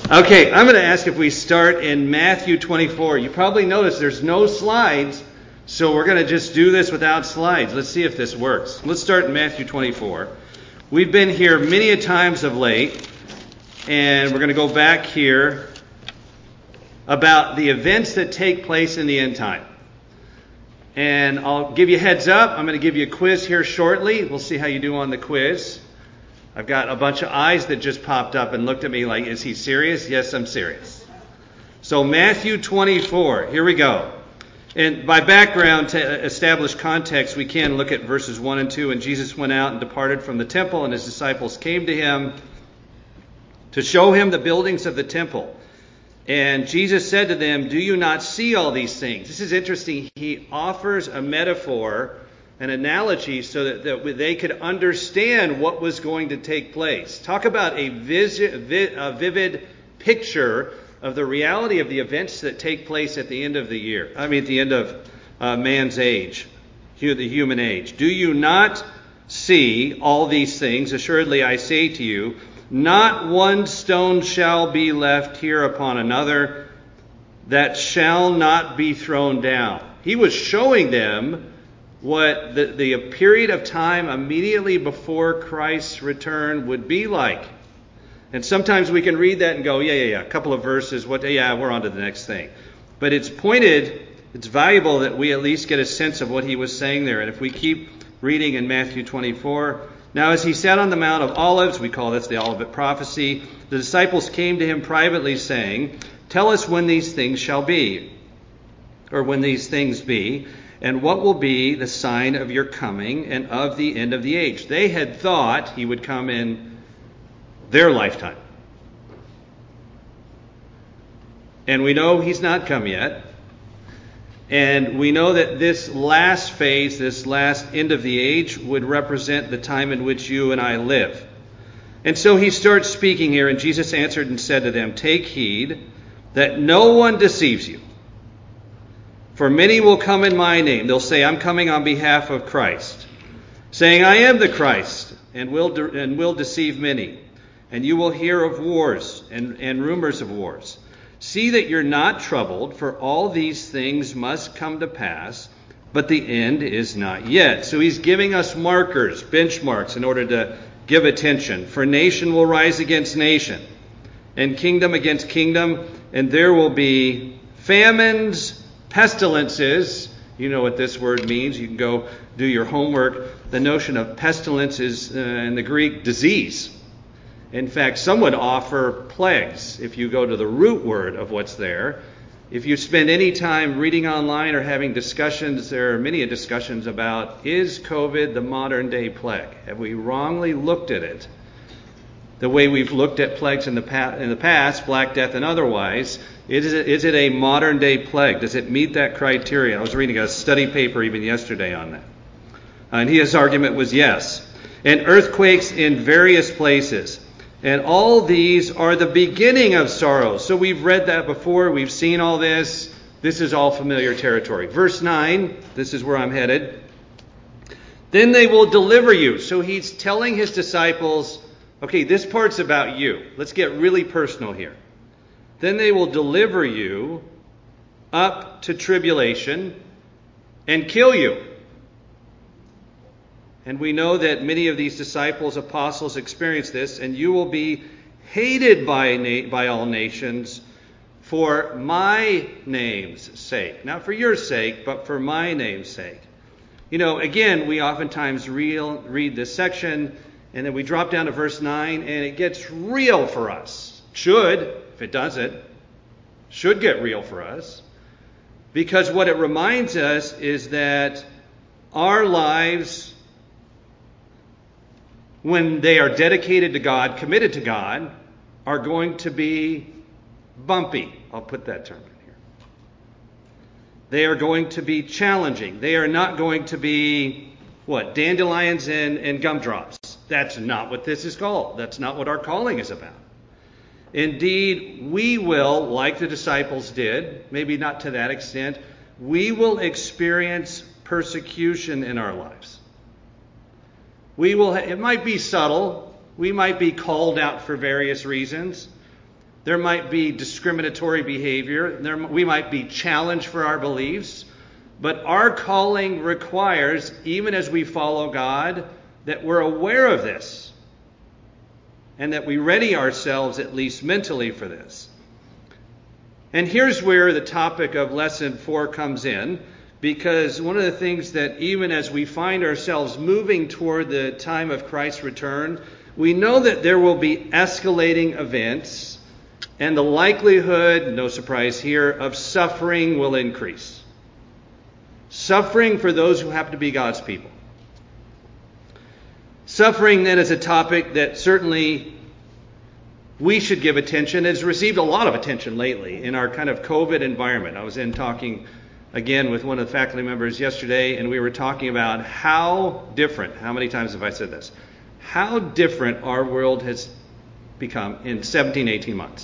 Okay, I'm going to ask if we start in Matthew 24. You probably noticed there's no slides, so we're going to just do this without slides. Let's see if this works. Let's start in Matthew 24. We've been here many a times of late, and we're going to go back here about the events that take place in the end time. And I'll give you a heads up. I'm going to give you a quiz here shortly. We'll see how you do on the quiz. I've got a bunch of eyes that just popped up and looked at me like, is he serious? Yes, I'm serious. So Matthew 24, here we go. And by background, to establish context, we can look at verses 1 and 2. And Jesus went out and departed from the temple, and his disciples came to him to show him the buildings of the temple. And Jesus said to them, "Do you not see all these things?" This is interesting. He offers a metaphor, an analogy, so that they could understand what was going to take place. Talk about a vivid picture of the reality of the events that take place at the end of the year. At the end of man's age, the human age. "Do you not see all these things? Assuredly I say to you, not one stone shall be left here upon another that shall not be thrown down." He was showing them what the period of time immediately before Christ's return would be like. And sometimes we can read that and go, yeah, a couple of verses, we're on to the next thing. But it's valuable that we at least get a sense of what he was saying there. And if we keep reading in Matthew 24, "Now as he sat on the Mount of Olives," we call this the Olivet prophecy, "the disciples came to him privately saying, 'Tell us when these things shall be,' or when these things be, 'and what will be the sign of your coming and of the end of the age?'" They had thought he would come in their lifetime. And we know he's not come yet. And we know that this last phase, this last end of the age, would represent the time in which you and I live. And so he starts speaking here, and Jesus answered and said to them, "Take heed that no one deceives you. For many will come in my name." They'll say, "I'm coming on behalf of Christ," saying, "I am the Christ," and will deceive many. "And you will hear of wars and rumors of wars. See that you're not troubled, for all these things must come to pass, but the end is not yet." So he's giving us markers, benchmarks, in order to give attention. "For nation will rise against nation, and kingdom against kingdom, and there will be famines, pestilences." You know what this word means. You can go do your homework. The notion of pestilence is, in the Greek, disease. In fact, some would offer plagues if you go to the root word of what's there. If you spend any time reading online or having discussions, there are many discussions about, is COVID the modern day plague? Have we wrongly looked at it? The way we've looked at plagues in the past, Black Death and otherwise, is it a modern day plague? Does it meet that criteria? I was reading a study paper even yesterday on that. And his argument was yes. "And earthquakes in various places. And all these are the beginning of sorrow." So we've read that before. We've seen all this. This is all familiar territory. Verse 9, this is where I'm headed. "Then they will deliver you." So he's telling his disciples, okay, this part's about you. Let's get really personal here. "Then they will deliver you up to tribulation and kill you." And we know that many of these disciples, apostles, experienced this. "And you will be hated by all nations for my name's sake." Not for your sake, but for my name's sake. Again, we oftentimes read this section, and then we drop down to verse 9, and it gets real for us. Should, if it doesn't, should get real for us. Because what it reminds us is that our lives, when they are dedicated to God, committed to God, are going to be bumpy. I'll put that term in here. They are going to be challenging. They are not going to be, dandelions and gumdrops. That's not what this is called. That's not what our calling is about. Indeed, we will, like the disciples did, maybe not to that extent, we will experience persecution in our lives. It might be subtle. We might be called out for various reasons. There might be discriminatory behavior. We might be challenged for our beliefs. But our calling requires, even as we follow God, that we're aware of this. And that we ready ourselves, at least mentally, for this. And here's where the topic of Lesson 4 comes in. Because one of the things that even as we find ourselves moving toward the time of Christ's return, we know that there will be escalating events, and the likelihood, no surprise here, of suffering will increase. Suffering for those who happen to be God's people. Suffering then is a topic that certainly we should give attention. It's received a lot of attention lately in our kind of COVID environment. I was talking again with one of the faculty members yesterday, and we were talking about how different, how many times have I said this, how different our world has become in 17, 18 months.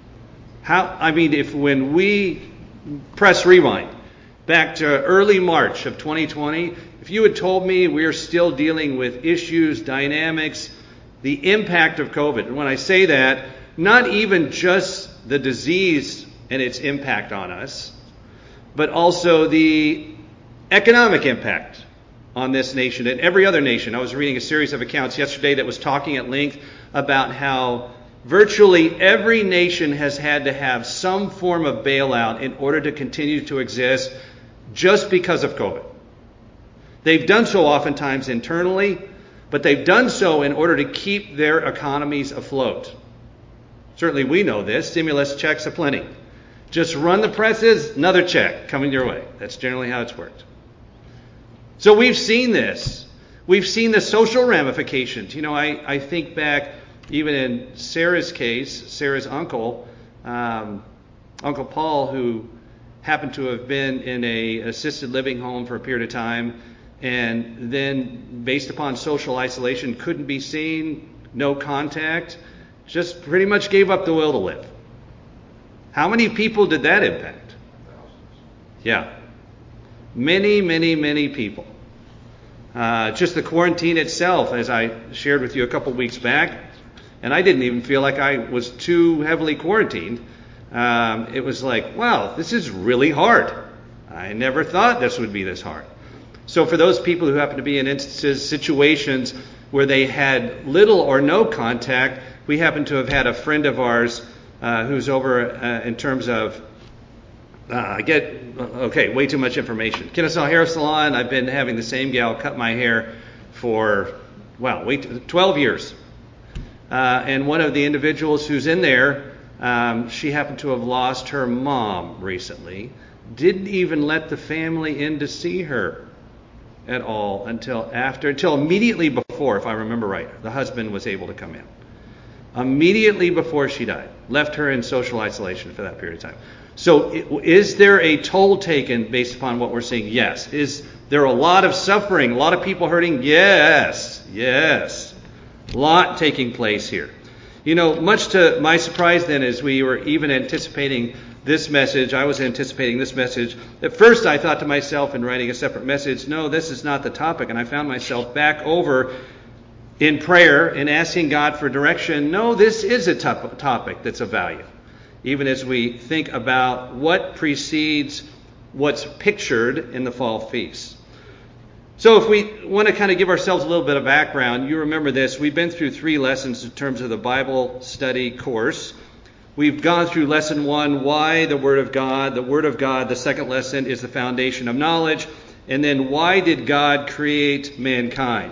If when we press rewind back to early March of 2020, if you had told me we are still dealing with issues, dynamics, the impact of COVID, and when I say that, not even just the disease and its impact on us, but also the economic impact on this nation and every other nation. I was reading a series of accounts yesterday that was talking at length about how virtually every nation has had to have some form of bailout in order to continue to exist just because of COVID. They've done so oftentimes internally, but they've done so in order to keep their economies afloat. Certainly we know this. Stimulus checks aplenty. Just run the presses, another check coming your way. That's generally how it's worked. So we've seen this. We've seen the social ramifications. I think back even in Sarah's case, Sarah's uncle, Uncle Paul, who happened to have been in an assisted living home for a period of time, and then based upon social isolation, couldn't be seen, no contact, just pretty much gave up the will to live. How many people did that impact? Yeah. Many, many, many people. Just the quarantine itself, as I shared with you a couple weeks back, and I didn't even feel like I was too heavily quarantined. It was like, wow, this is really hard. I never thought this would be this hard. So for those people who happen to be in instances, situations where they had little or no contact, we happen to have had a friend of ours who's over in terms of, way too much information. Kennesaw Hair Salon, I've been having the same gal cut my hair for, 12 years. And one of the individuals who's in there, she happened to have lost her mom recently. Didn't even let the family in to see her at all until immediately before, if I remember right, the husband was able to come in. Immediately before she died. Left her in social isolation for that period of time. So is there a toll taken based upon what we're seeing? Yes. Is there a lot of suffering? A lot of people hurting? Yes. Yes. A lot taking place here. Much to my surprise then, as we were even anticipating this message, I was anticipating this message. At first I thought to myself in writing a separate message, no, this is not the topic. And I found myself back over in prayer and asking God for direction. No, this is a topic that's of value. Even as we think about what precedes what's pictured in the fall feast. So if we want to kind of give ourselves a little bit of background, you remember this. We've been through 3 lessons in terms of the Bible study course. We've gone through lesson 1, why the Word of God. The Word of God, the second lesson, is the foundation of knowledge. And then why did God create mankind?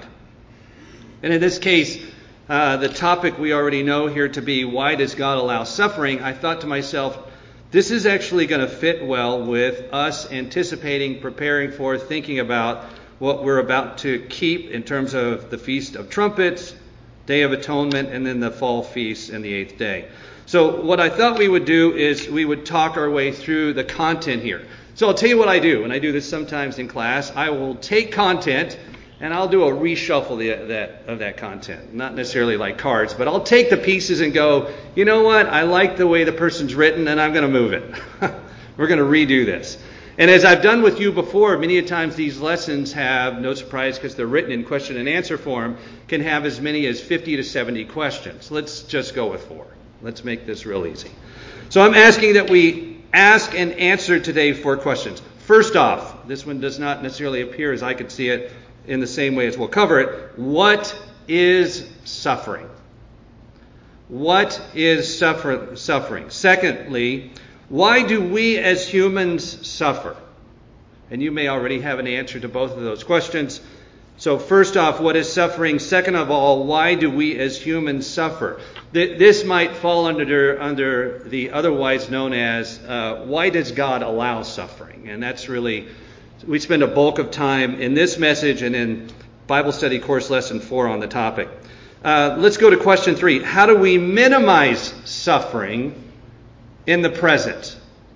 And in this case, the topic we already know here to be, why does God allow suffering? I thought to myself, this is actually going to fit well with us anticipating, preparing for, thinking about what we're about to keep in terms of the Feast of Trumpets, Day of Atonement, and then the Fall Feast and the 8th day. So what I thought we would do is we would talk our way through the content here. So I'll tell you what I do, and I do this sometimes in class. I will take content and I'll do a reshuffle of that content. Not necessarily like cards, but I'll take the pieces and go, you know what, I like the way the person's written and I'm going to move it. We're going to redo this. And as I've done with you before, many a times these lessons have, no surprise because they're written in question and answer form, can have as many as 50 to 70 questions. Let's just go with 4. Let's make this real easy. So I'm asking that we ask and answer today 4 questions. First off, this one does not necessarily appear as I could see it in the same way as we'll cover it. What is suffering? What is suffering? Secondly, why do we as humans suffer? And you may already have an answer to both of those questions. So first off, what is suffering? Second of all, why do we as humans suffer? This might fall under the otherwise known as, why does God allow suffering? And that's really, we spend a bulk of time in this message and in Bible study course lesson 4 on the topic. Let's go to question 3. How do we minimize suffering in the present?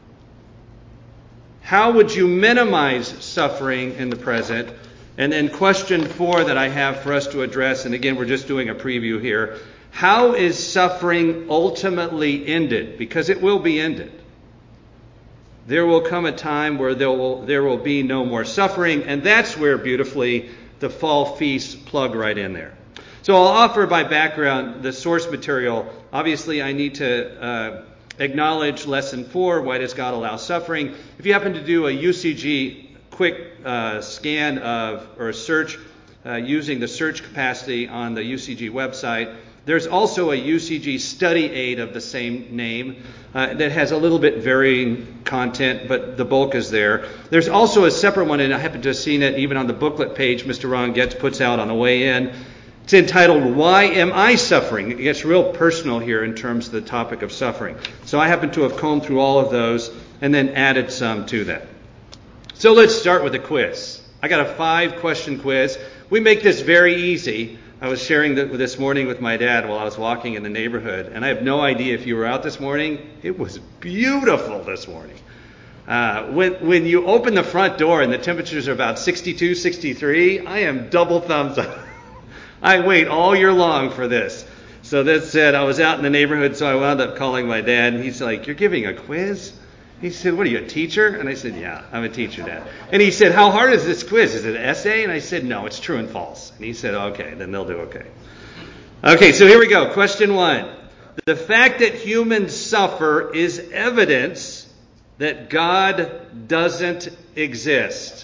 How would you minimize suffering in the present? And then question 4 that I have for us to address, and again, we're just doing a preview here. How is suffering ultimately ended? Because it will be ended. There will come a time where there will be no more suffering, and that's where beautifully the fall feast plug right in there. So I'll offer by background the source material. Obviously, I need to acknowledge lesson 4, why does God allow suffering? If you happen to do a UCG quick scan of or a search using the search capacity on the UCG website, there's also a UCG study aid of the same name that has a little bit varying content, but the bulk is there. There's also a separate one, and I happen to have seen it even on the booklet page Mr. Ron Getz puts out on the way in. It's entitled, Why Am I Suffering? It gets real personal here in terms of the topic of suffering. So I happen to have combed through all of those and then added some to that. So let's start with a quiz. I got a 5-question quiz. We make this very easy. I was sharing this morning with my dad while I was walking in the neighborhood, and I have no idea if you were out this morning. It was beautiful this morning. When you open the front door and the temperatures are about 62, 63, I am double thumbs up. I wait all year long for this. So that said, I was out in the neighborhood, so I wound up calling my dad, and he's like, "You're giving a quiz?" He said, "What are you, a teacher?" And I said, "Yeah, I'm a teacher, Dad." And he said, "How hard is this quiz? Is it an essay?" And I said, "No, it's true and false." And he said, "Okay, then they'll do okay." Okay, so here we go. Question 1. The fact that humans suffer is evidence that God doesn't exist.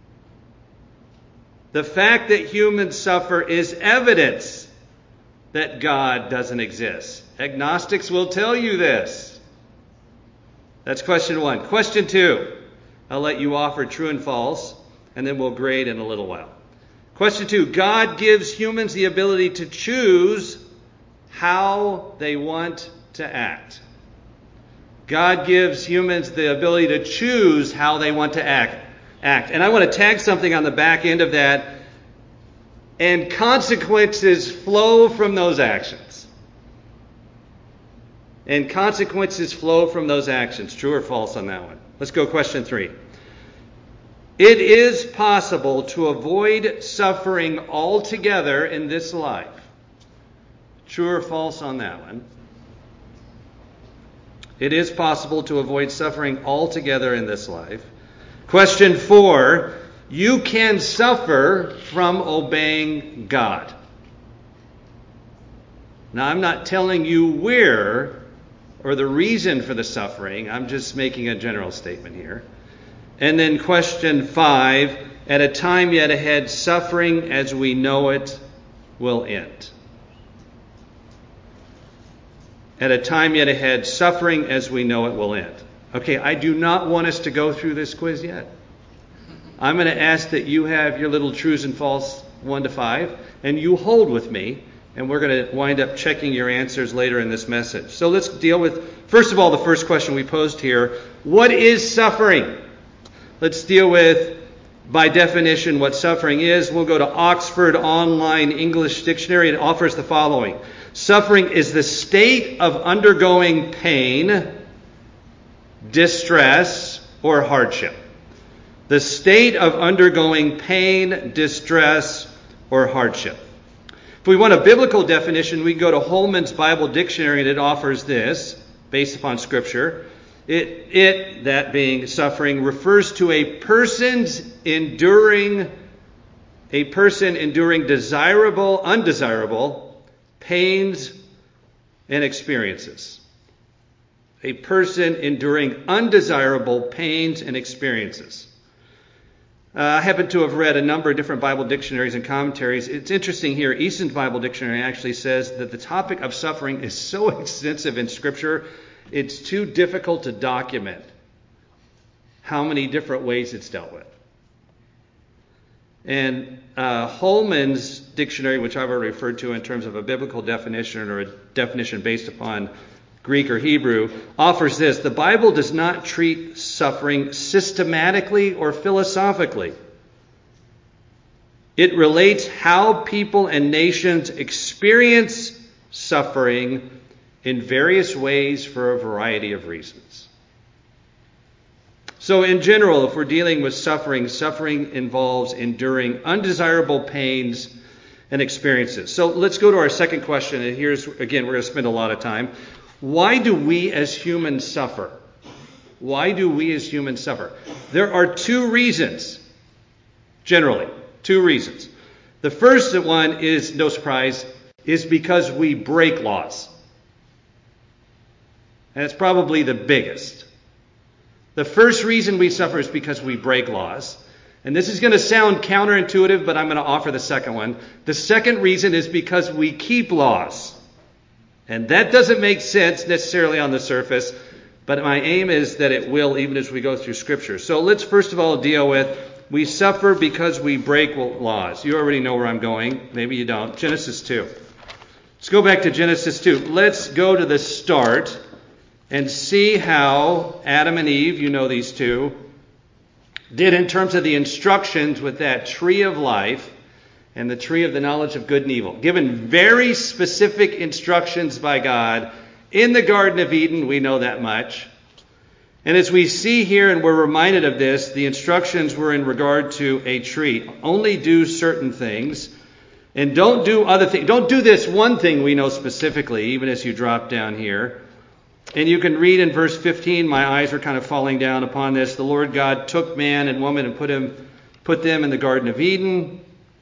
The fact that humans suffer is evidence that God doesn't exist. Agnostics will tell you this. That's question 1. Question 2. I'll let you offer true and false, and then we'll grade in a little while. Question 2. God gives humans the ability to choose how they want to act. God gives humans the ability to choose how they want to act. And I want to tag something on the back end of that. And consequences flow from those actions. And consequences flow from those actions. True or false on that one? Let's go question 3. It is possible to avoid suffering altogether in this life. True or false on that one? It is possible to avoid suffering altogether in this life. Question 4. You can suffer from obeying God. Now, I'm not telling you where or the reason for the suffering. I'm just making a general statement here. And then question 5. At a time yet ahead, suffering as we know it will end. At a time yet ahead, suffering as we know it will end. Okay, I do not want us to go through this quiz yet. I'm going to ask that you have your little trues and false 1 to 5, and you hold with me, and we're going to wind up checking your answers later in this message. So let's deal with, first of all, the first question we posed here. What is suffering? Let's deal with, by definition, what suffering is. We'll go to Oxford Online English Dictionary. It offers the following. Suffering is the state of undergoing pain, distress, or hardship. The state of undergoing pain, distress, or hardship. If we want a biblical definition, we can go to Holman's Bible Dictionary, and it offers this, based upon Scripture. It, that being suffering, refers to a person enduring desirable, undesirable pains and experiences. A person enduring undesirable pains and experiences. I happen to have read a number of different Bible dictionaries and commentaries. It's interesting here. Easton's Bible Dictionary actually says that the topic of suffering is so extensive in Scripture, it's too difficult to document how many different ways it's dealt with. And Holman's dictionary, which I've already referred to in terms of a biblical definition or a definition based upon Greek or Hebrew, offers this: the Bible does not treat suffering systematically or philosophically. It relates how people and nations experience suffering in various ways for a variety of reasons. So in general, if we're dealing with suffering, suffering involves enduring undesirable pains and experiences. So let's go to our second question. And here's, again, we're going to spend a lot of time. Why do we as humans suffer? Why do we as humans suffer? There are two reasons, generally, two reasons. The first one is, no surprise, is because we break laws. And it's probably the biggest. The first reason we suffer is because we break laws. And this is going to sound counterintuitive, but I'm going to offer the second one. The second reason is because we keep laws. And that doesn't make sense necessarily on the surface, but my aim is that it will even as we go through Scripture. So let's first of all deal with, we suffer because we break laws. You already know where I'm going. Maybe you don't. Genesis 2. Let's go back to Genesis 2. Let's go to the start and see how Adam and Eve, you know these two, did in terms of the instructions with that tree of life and the tree of the knowledge of good and evil. Given very specific instructions by God in the Garden of Eden, we know that much. And as we see here, and we're reminded of this, the instructions were in regard to a tree. Only do certain things, and don't do other things. Don't do this one thing we know specifically, even as you drop down here. And you can read in verse 15, my eyes were kind of falling down upon this. The Lord God took man and woman and put them in the Garden of Eden.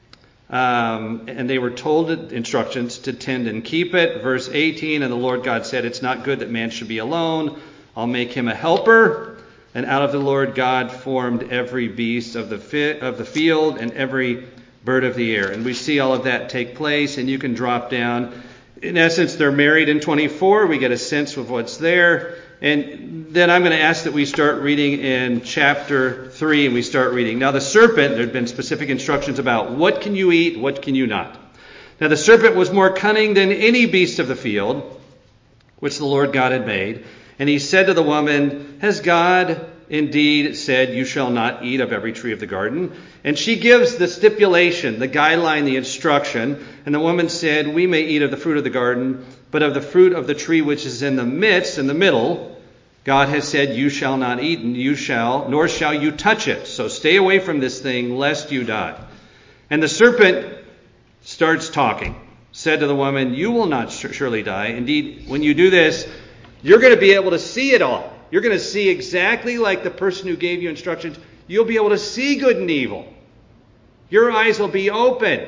And they were told instructions to tend and keep it. Verse 18, and the Lord God said, it's not good that man should be alone. I'll make him a helper. And out of the Lord God formed every beast of the field and every bird of the air. And we see all of that take place, and you can drop down. In essence, they're married in 24. We get a sense of what's there. And then I'm going to ask that we start reading in chapter 3, and we start reading. Now the serpent, there had been specific instructions about what can you eat, what can you not. Now the serpent was more cunning than any beast of the field, which the Lord God had made. And he said to the woman, has God indeed said, you shall not eat of every tree of the garden? And she gives the stipulation, the guideline, the instruction. And the woman said, we may eat of the fruit of the garden, but of the fruit of the tree which is in the midst, in the middle, God has said, you shall not eat, and nor shall you touch it. So stay away from this thing, lest you die. And the serpent starts talking, said to the woman, you will not surely die. Indeed, when you do this, you're going to be able to see it all. You're going to see exactly like the person who gave you instructions. You'll be able to see good and evil. Your eyes will be open.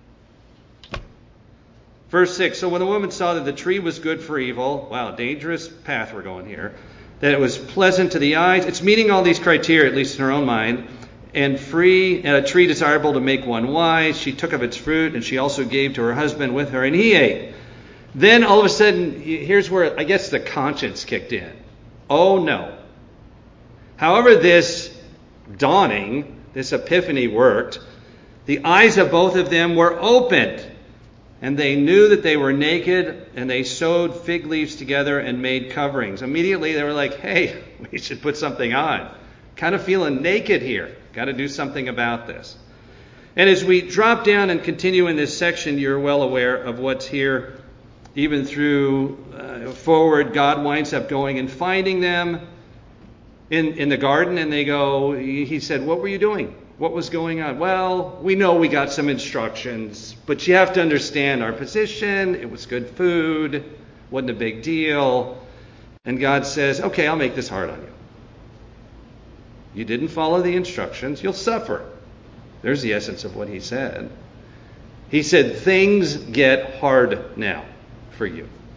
Verse 6, so when the woman saw that the tree was good for evil, wow, dangerous path we're going here, that it was pleasant to the eyes, it's meeting all these criteria, at least in her own mind, and free, and a tree desirable to make one wise, she took of its fruit, and she also gave to her husband with her, and he ate. Then all of a sudden, here's where I guess the conscience kicked in. Oh no. However this dawning, this epiphany worked, the eyes of both of them were opened, and they knew that they were naked, and they sewed fig leaves together and made coverings. Immediately they were like, hey, we should put something on. Kind of feeling naked here. Got to do something about this. And as we drop down and continue in this section, you're well aware of what's here. Even through forward, God winds up going and finding them in the garden, and they go, he said, what were you doing? What was going on? Well, we know we got some instructions, but you have to understand our position. It was good food. Wasn't a big deal. And God says, okay, I'll make this hard on you. You didn't follow the instructions. You'll suffer. There's the essence of what he said. He said, things get hard now for you.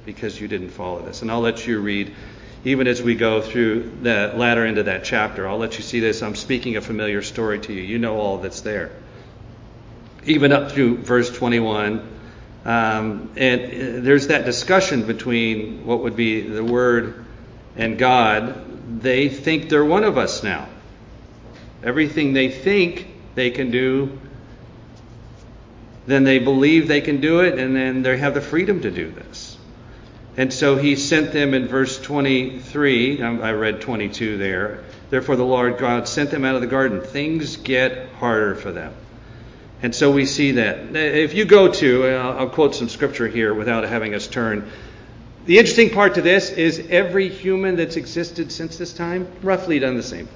because you didn't follow this. And I'll let you read, even as we go through the latter end of that chapter. I'll let you see this. I'm speaking a familiar story to you. You know all that's there. Even up through verse 21. And there's that discussion between what would be the Word and God. They think they're one of us now. Everything they think they can do, then they believe they can do it, and then they have the freedom to do this. And so he sent them in verse 23. I read 22 there. Therefore the Lord God sent them out of the garden. Things get harder for them. And so we see that. If you go to, I'll quote some scripture here without having us turn. The interesting part to this is every human that's existed since this time roughly done the same thing.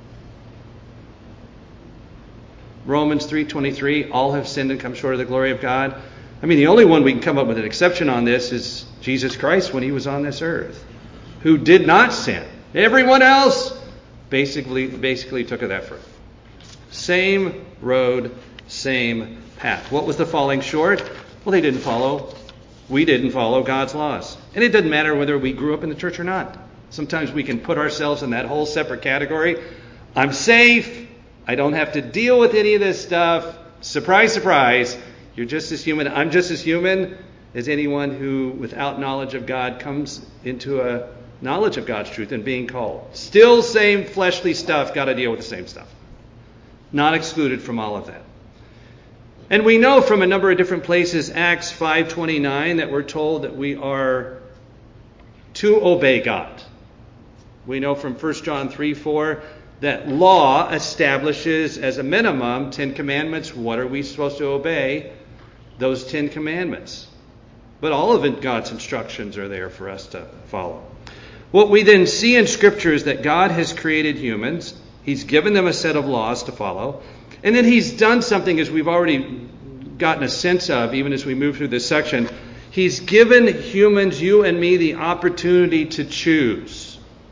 Romans 3:23, all have sinned and come short of the glory of God. I mean, the only one we can come up with an exception on this is Jesus Christ when he was on this earth, who did not sin. Everyone else basically took of that fruit. Same road, same path. What was the falling short? Well, we didn't follow God's laws. And it doesn't matter whether we grew up in the church or not. Sometimes we can put ourselves in that whole separate category. I'm safe. I don't have to deal with any of this stuff. Surprise, surprise. You're just as human. I'm just as human as anyone who, without knowledge of God, comes into a knowledge of God's truth and being called. Still same fleshly stuff. Got to deal with the same stuff. Not excluded from all of that. And we know from a number of different places, Acts 5:29, that we're told that we are to obey God. We know from 1 John 3:4 that law establishes as a minimum 10 commandments. What are we supposed to obey? Those 10 commandments. But all of God's instructions are there for us to follow. What we then see in Scripture is that God has created humans. He's given them a set of laws to follow. And then he's done something, as we've already gotten a sense of, even as we move through this section. He's given humans, you and me, the opportunity to choose.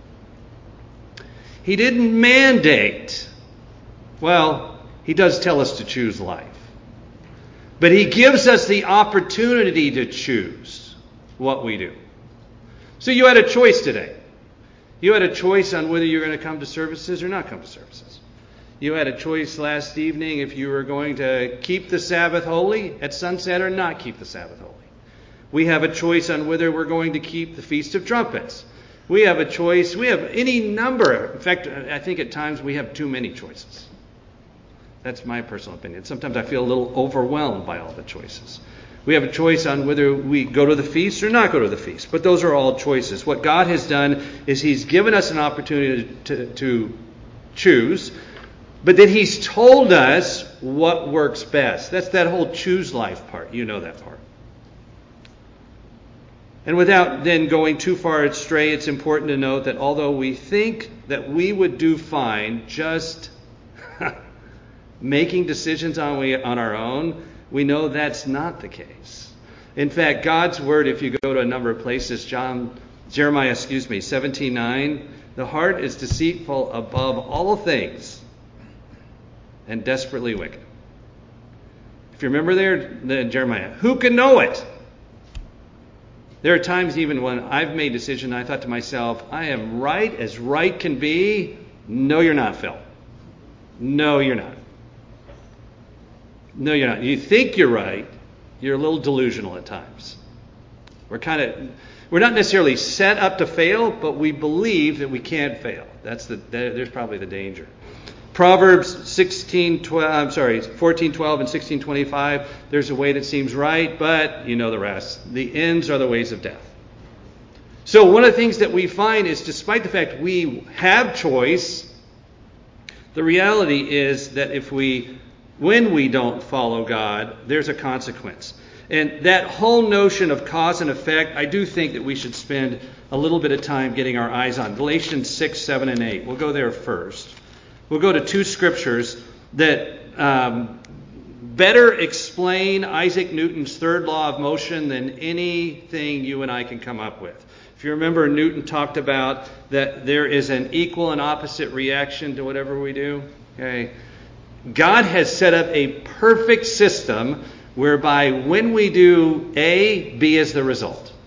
He didn't mandate. Well, he does tell us to choose life. But he gives us the opportunity to choose what we do. So you had a choice today. You had a choice on whether you're going to come to services or not come to services. You had a choice last evening if you were going to keep the Sabbath holy at sunset or not keep the Sabbath holy. We have a choice on whether we're going to keep the Feast of Trumpets. We have a choice. We have any number. In fact, I think at times we have too many choices. That's my personal opinion. Sometimes I feel a little overwhelmed by all the choices. We have a choice on whether we go to the feast or not go to the feast. But those are all choices. What God has done is he's given us an opportunity to choose. But then he's told us what works best. That's that whole choose life part. You know that part. And without then going too far astray, it's important to note that although we think that we would do fine just making decisions on our own, we know that's not the case. In fact, God's word, if you go to a number of places, Jeremiah 17:9, the heart is deceitful above all things and desperately wicked. If you remember there, Jeremiah, who can know it? There are times even when I've made a decision, I thought to myself, I am right as right can be. No, you're not, Phil. No, you're not. No, you're not. You think you're right. You're a little delusional at times. We're not necessarily set up to fail, but we believe that we can't fail. There's probably the danger. Proverbs 14:12 and 16:25, there's a way that seems right, but you know the rest. The ends are the ways of death. So one of the things that we find is, despite the fact we have choice, the reality is that when we don't follow God, there's a consequence. And that whole notion of cause and effect, I do think that we should spend a little bit of time getting our eyes on. Galatians 6, 7, and 8. We'll go there first. We'll go to two scriptures that better explain Isaac Newton's third law of motion than anything you and I can come up with. If you remember, Newton talked about that there is an equal and opposite reaction to whatever we do. Okay. God has set up a perfect system whereby when we do A, B is the result.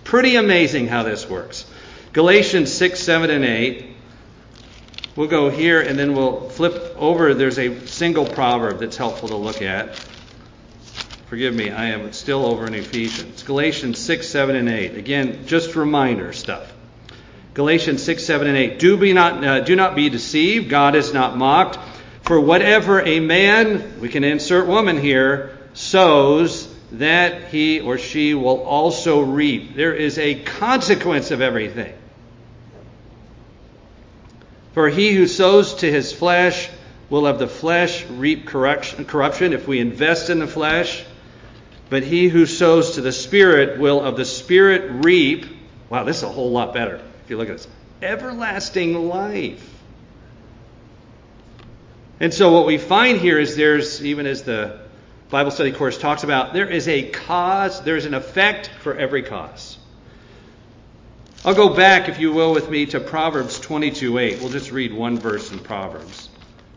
Pretty amazing how this works. Galatians 6, 7, and 8. We'll go here and then we'll flip over. There's a single proverb that's helpful to look at. Forgive me, I am still over in Ephesians. Galatians 6, 7, and 8. Again, just reminder stuff. Galatians 6, 7, and 8. Do not be deceived. God is not mocked. For whatever a man, we can insert woman here, sows, that he or she will also reap. There is a consequence of everything. For he who sows to his flesh will of the flesh reap corruption if we invest in the flesh. But he who sows to the Spirit will of the Spirit reap. Wow, this is a whole lot better if you look at this. Everlasting life. And so what we find here is there's, even as the Bible study course talks about, there is a cause, there's an effect for every cause. I'll go back, if you will, with me to Proverbs 22:8. We'll just read one verse in Proverbs.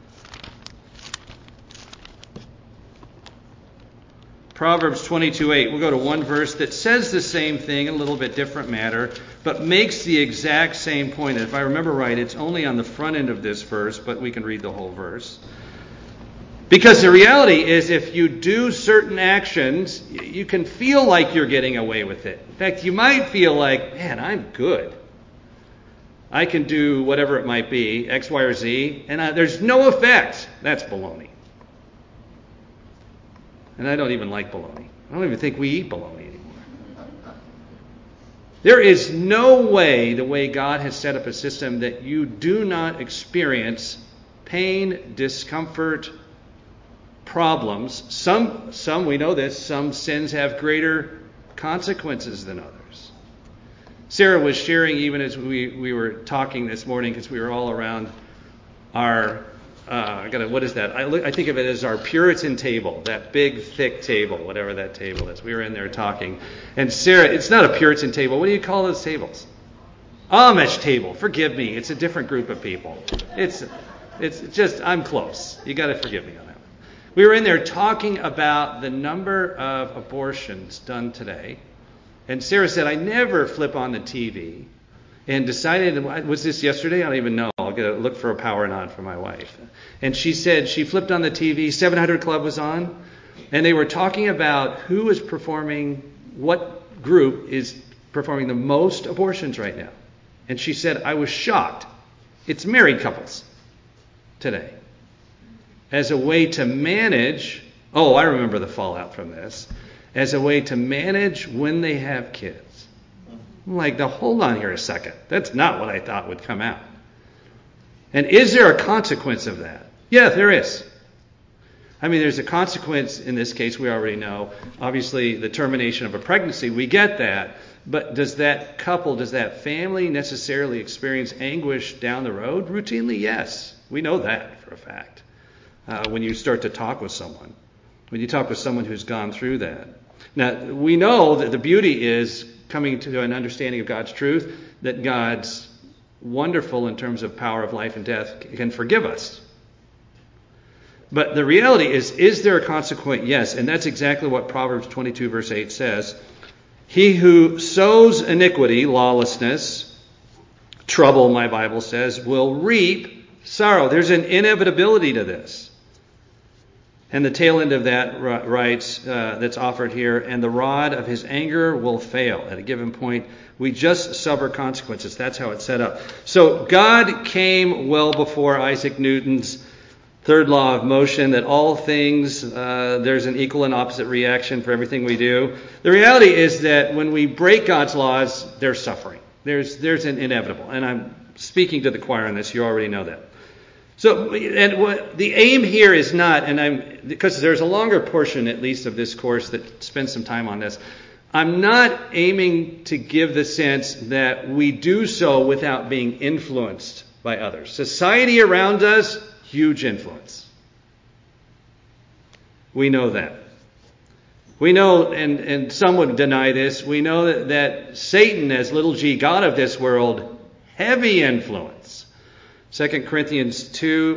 Proverbs 22:8. We'll go to one verse that says the same thing in a little bit different matter, but makes the exact same point. If I remember right, it's only on the front end of this verse, but we can read the whole verse. Because the reality is, if you do certain actions, you can feel like you're getting away with it. In fact, you might feel like, man, I'm good. I can do whatever it might be, X, Y, or Z, and there's no effect. That's baloney. And I don't even like bologna. I don't even think we eat bologna anymore. There is no way, the way God has set up a system, that you do not experience pain, discomfort, problems. Some we know this, some sins have greater consequences than others. Sarah was sharing, even as we were talking this morning, because we were all around our what is that? I think of it as our Puritan table, that big, thick table, whatever that table is. We were in there talking. And Sarah, it's not a Puritan table. What do you call those tables? Amish table. Forgive me. It's a different group of people. It's just, I'm close. You got to forgive me on that one. We were in there talking about the number of abortions done today. And Sarah said, I never flip on the TV. And decided, was this yesterday? I don't even know. I'll look for a power nod from my wife. And she said she flipped on the TV, 700 Club was on, and they were talking about who is performing, what group is performing the most abortions right now. And she said, I was shocked. It's married couples today. As a way to manage, I remember the fallout from this, as a way to manage when they have kids. I'm like, now hold on here a second. That's not what I thought would come out. And is there a consequence of that? Yeah, there is. I mean, there's a consequence in this case, we already know. Obviously, the termination of a pregnancy, we get that. But does that couple, does that family necessarily experience anguish down the road? Routinely, yes. We know that for a fact. When you start to talk with someone. When you talk with someone who's gone through that. Now, we know that the beauty is coming to an understanding of God's truth, that God's wonderful in terms of power of life and death, can forgive us. But the reality is there a consequence? Yes, and that's exactly what Proverbs 22 verse 8 says. He who sows iniquity, lawlessness, trouble, my Bible says, will reap sorrow. There's an inevitability to this. And the tail end of that writes, that's offered here, and the rod of his anger will fail. At a given point, we just suffer consequences. That's how it's set up. So God came well before Isaac Newton's third law of motion, that all things, there's an equal and opposite reaction for everything we do. The reality is that when we break God's laws, there's suffering. There's an inevitable. And I'm speaking to the choir on this. You already know that. So, and what the aim here is not, because there's a longer portion at least of this course that spends some time on this, I'm not aiming to give the sense that we do so without being influenced by others. Society around us, huge influence. We know that. We know, and some would deny this, we know that Satan, as little g, God of this world, heavy influence. 2 Corinthians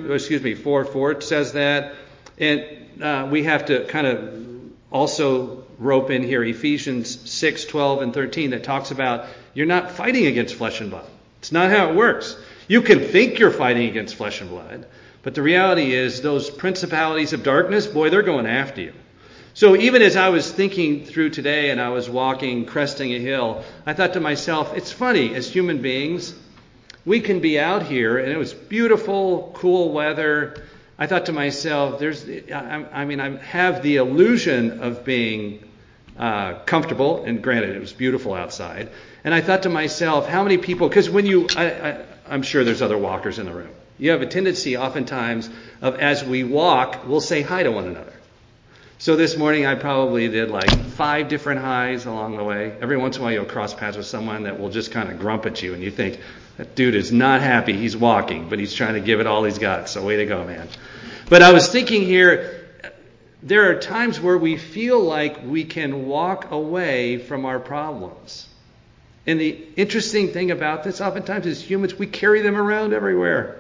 4:4 says that. And we have to kind of also rope in here Ephesians 6, 12, and 13 that talks about you're not fighting against flesh and blood. It's not how it works. You can think you're fighting against flesh and blood, but the reality is those principalities of darkness, boy, they're going after you. So even as I was thinking through today and I was walking, cresting a hill, I thought to myself, it's funny, as human beings, we can be out here and it was beautiful, cool weather. I thought to myself, I have the illusion of being comfortable, and granted, it was beautiful outside. And I thought to myself, how many people, because when I'm sure there's other walkers in the room. You have a tendency oftentimes of, as we walk, we'll say hi to one another. So this morning I probably did like 5 different highs along the way. Every once in a while you'll cross paths with someone that will just kind of grump at you and you think, that dude is not happy. He's walking, but he's trying to give it all he's got. So way to go, man. But I was thinking here, there are times where we feel like we can walk away from our problems. And the interesting thing about this, oftentimes as humans, we carry them around everywhere.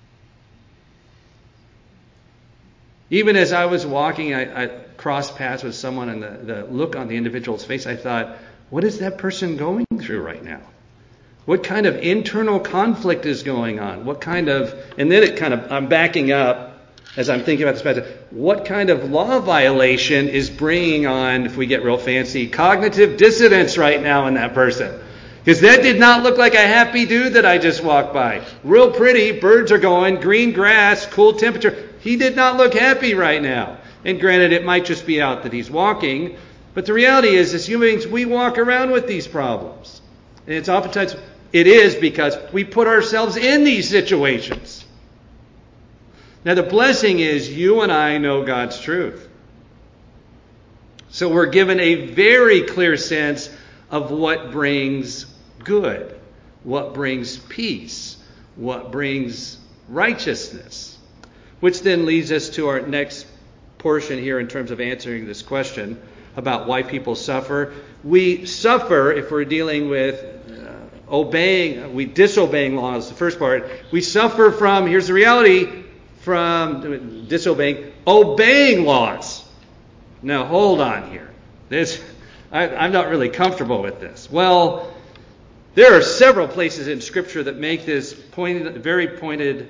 Even as I was walking, I crossed paths with someone, and the look on the individual's face, I thought, what is that person going through right now? What kind of internal conflict is going on? And then I'm backing up as I'm thinking about this passage. What kind of law violation is bringing on, if we get real fancy, cognitive dissonance right now in that person? Because that did not look like a happy dude that I just walked by. Real pretty, birds are going, green grass, cool temperature. He did not look happy right now. And granted, it might just be out that he's walking. But the reality is, as human beings, we walk around with these problems. And it's oftentimes, it is because we put ourselves in these situations. Now the blessing is you and I know God's truth. So we're given a very clear sense of what brings good, what brings peace, what brings righteousness. Which then leads us to our next portion here in terms of answering this question about why people suffer. We suffer if we're dealing with disobeying laws, the first part. We suffer from, here's the reality, from obeying laws. Now hold on here. I'm not really comfortable with this. Well, there are several places in Scripture that make this very pointed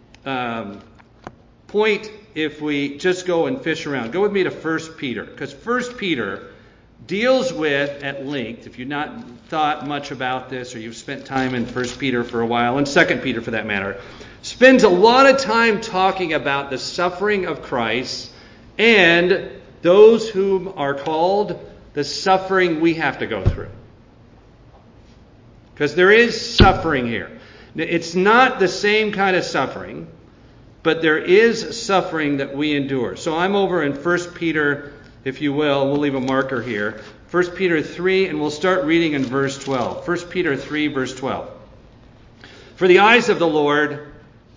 point if we just go and fish around. Go with me to 1 Peter, because 1 Peter deals with, at length, if you've not thought much about this or you've spent time in 1 Peter for a while, and 2 Peter for that matter, spends a lot of time talking about the suffering of Christ and those whom are called the suffering we have to go through. Because there is suffering here. It's not the same kind of suffering, but there is suffering that we endure. So I'm over in 1 Peter, if you will. We'll leave a marker here. 1 Peter 3, and we'll start reading in verse 12. 1 Peter 3, verse 12. For the eyes of the Lord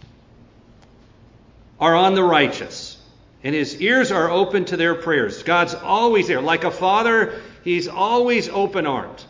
are on the righteous, and his ears are open to their prayers. God's always there. Like a father, he's always open-armed.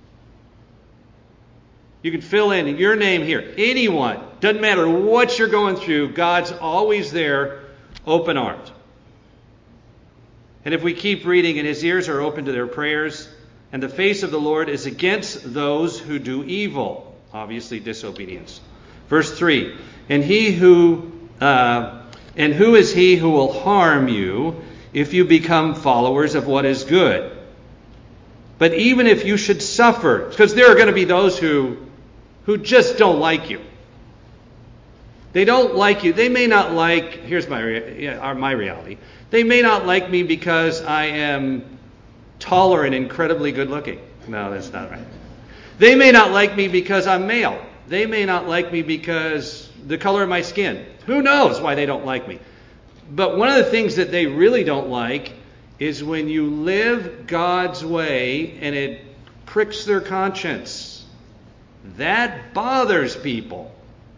You can fill in your name here. Anyone. Doesn't matter what you're going through. God's always there, open-armed. And if we keep reading, and his ears are open to their prayers, and the face of the Lord is against those who do evil. Obviously, disobedience. Verse 3. And who is he who will harm you if you become followers of what is good? But even if you should suffer, because there are going to be those who just don't like you. They don't like you. They may not like, here's my reality. They may not like me because I am taller and incredibly good looking. No, that's not right. They may not like me because I'm male. They may not like me because the color of my skin. Who knows why they don't like me? But one of the things that they really don't like is when you live God's way and it pricks their conscience. That bothers people.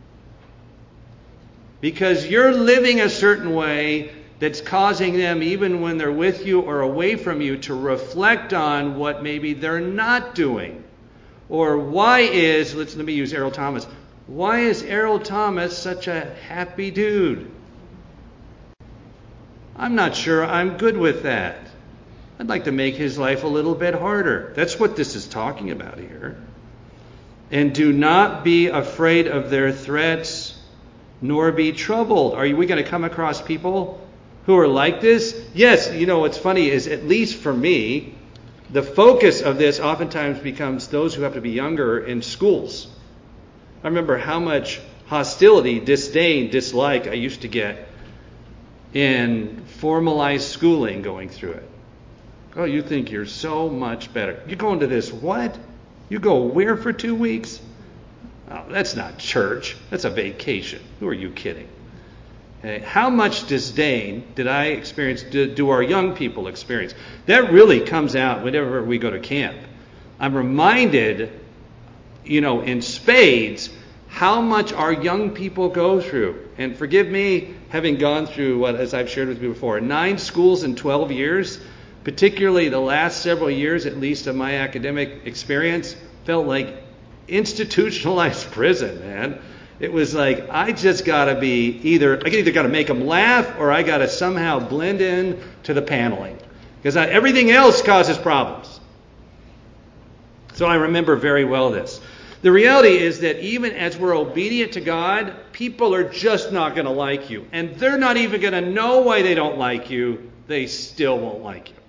Because you're living a certain way that's causing them, even when they're with you or away from you, to reflect on what maybe they're not doing. Or let me use Errol Thomas. Why is Errol Thomas such a happy dude? I'm not sure I'm good with that. I'd like to make his life a little bit harder. That's what this is talking about here. And do not be afraid of their threats, nor be troubled. Are we going to come across people who are like this? Yes, what's funny is, at least for me, the focus of this oftentimes becomes those who have to be younger in schools. I remember how much hostility, disdain, dislike I used to get in formalized schooling going through it. Oh, you think you're so much better. You're going to this what? You go where for 2 weeks? Oh, that's not church. That's a vacation. Who are you kidding? How much disdain did I experience, do our young people experience? That really comes out whenever we go to camp. I'm reminded, in spades, how much our young people go through. And forgive me, having gone through, as I've shared with you before, 9 schools in 12 years, particularly the last several years, at least of my academic experience, felt like institutionalized prison, man. It was like, I just got to be I either got to make them laugh or I got to somehow blend in to the paneling. Because everything else causes problems. So I remember very well this. The reality is that even as we're obedient to God, people are just not going to like you. And they're not even going to know why they don't like you. They still won't like you.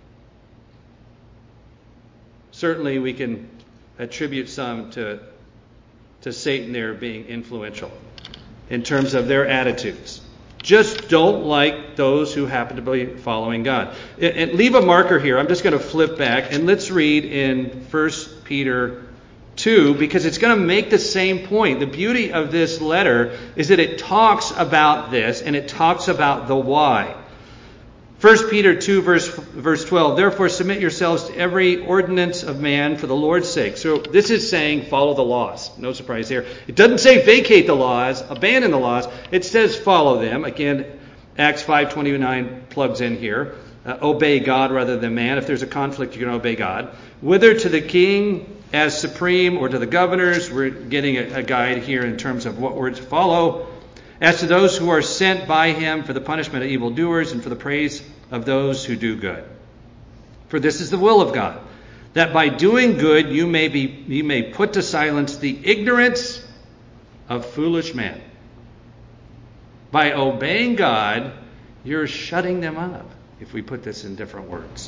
Certainly we can attribute some to Satan there being influential in terms of their attitudes. Just don't like those who happen to be following God. And leave a marker here. I'm just going to flip back and let's read in 1 Peter 2 because it's going to make the same point. The beauty of this letter is that it talks about this and it talks about the why. 1 Peter 2 verse 12, therefore submit yourselves to every ordinance of man for the Lord's sake. So this is saying follow the laws. No surprise there. It doesn't say vacate the laws, abandon the laws. It says follow them. Again, Acts 5:29 plugs in here. Obey God rather than man. If there's a conflict, you can obey God. Whether to the king as supreme or to the governors, we're getting a guide here in terms of what we're to follow. As to those who are sent by him for the punishment of evildoers and for the praise of those who do good. For this is the will of God, that by doing good you may put to silence the ignorance of foolish men. By obeying God, you're shutting them up, if we put this in different words.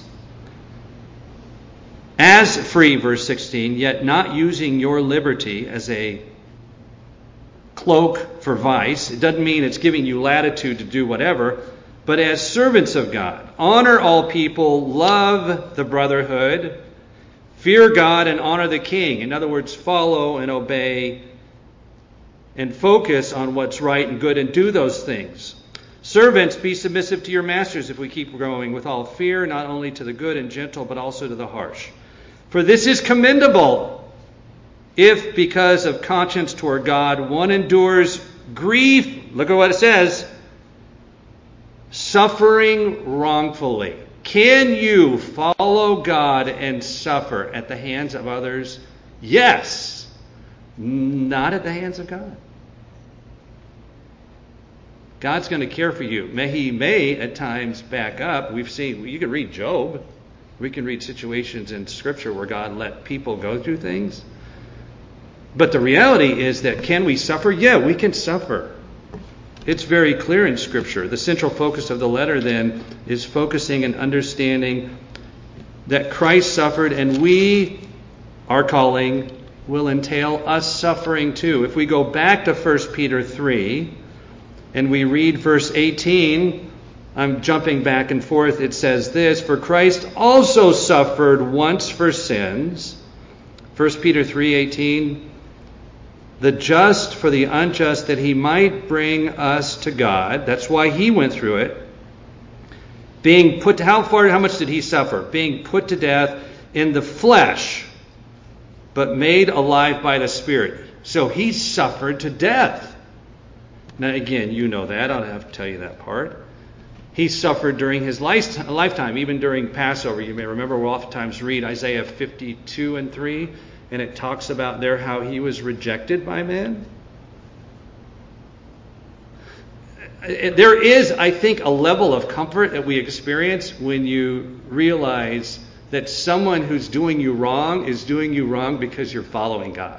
As free, verse 16, yet not using your liberty as a cloak for vice. It doesn't mean it's giving you latitude to do whatever, but as servants of God. Honor all people, love the brotherhood, fear God and honor the king. In other words, follow and obey and focus on what's right and good and do those things. Servants, be submissive to your masters, if we keep going, with all fear, not only to the good and gentle, but also to the harsh. For this is commendable, if because of conscience toward God one endures grief, look at what it says, suffering wrongfully. Can you follow God and suffer at the hands of others? Yes. Not at the hands of God. God's going to care for you. He may at times back up. We've seen, you can read Job. We can read situations in Scripture where God let people go through things. But the reality is that can we suffer? Yeah, we can suffer. It's very clear in Scripture. The central focus of the letter then is focusing and understanding that Christ suffered and our calling will entail us suffering too. If we go back to 1 Peter 3 and we read verse 18, I'm jumping back and forth. It says this, for Christ also suffered once for sins. 1 Peter 3:18, the just for the unjust, that he might bring us to God. That's why he went through it. Being put to, how much did he suffer? Being put to death in the flesh, but made alive by the Spirit. So he suffered to death. Now again, you know that. I don't have to tell you that part. He suffered during his lifetime, even during Passover. You may remember we'll oftentimes read Isaiah 52:3, and it talks about there how he was rejected by men. there is, I think, a level of comfort that we experience when you realize that someone who's doing you wrong is doing you wrong because you're following God.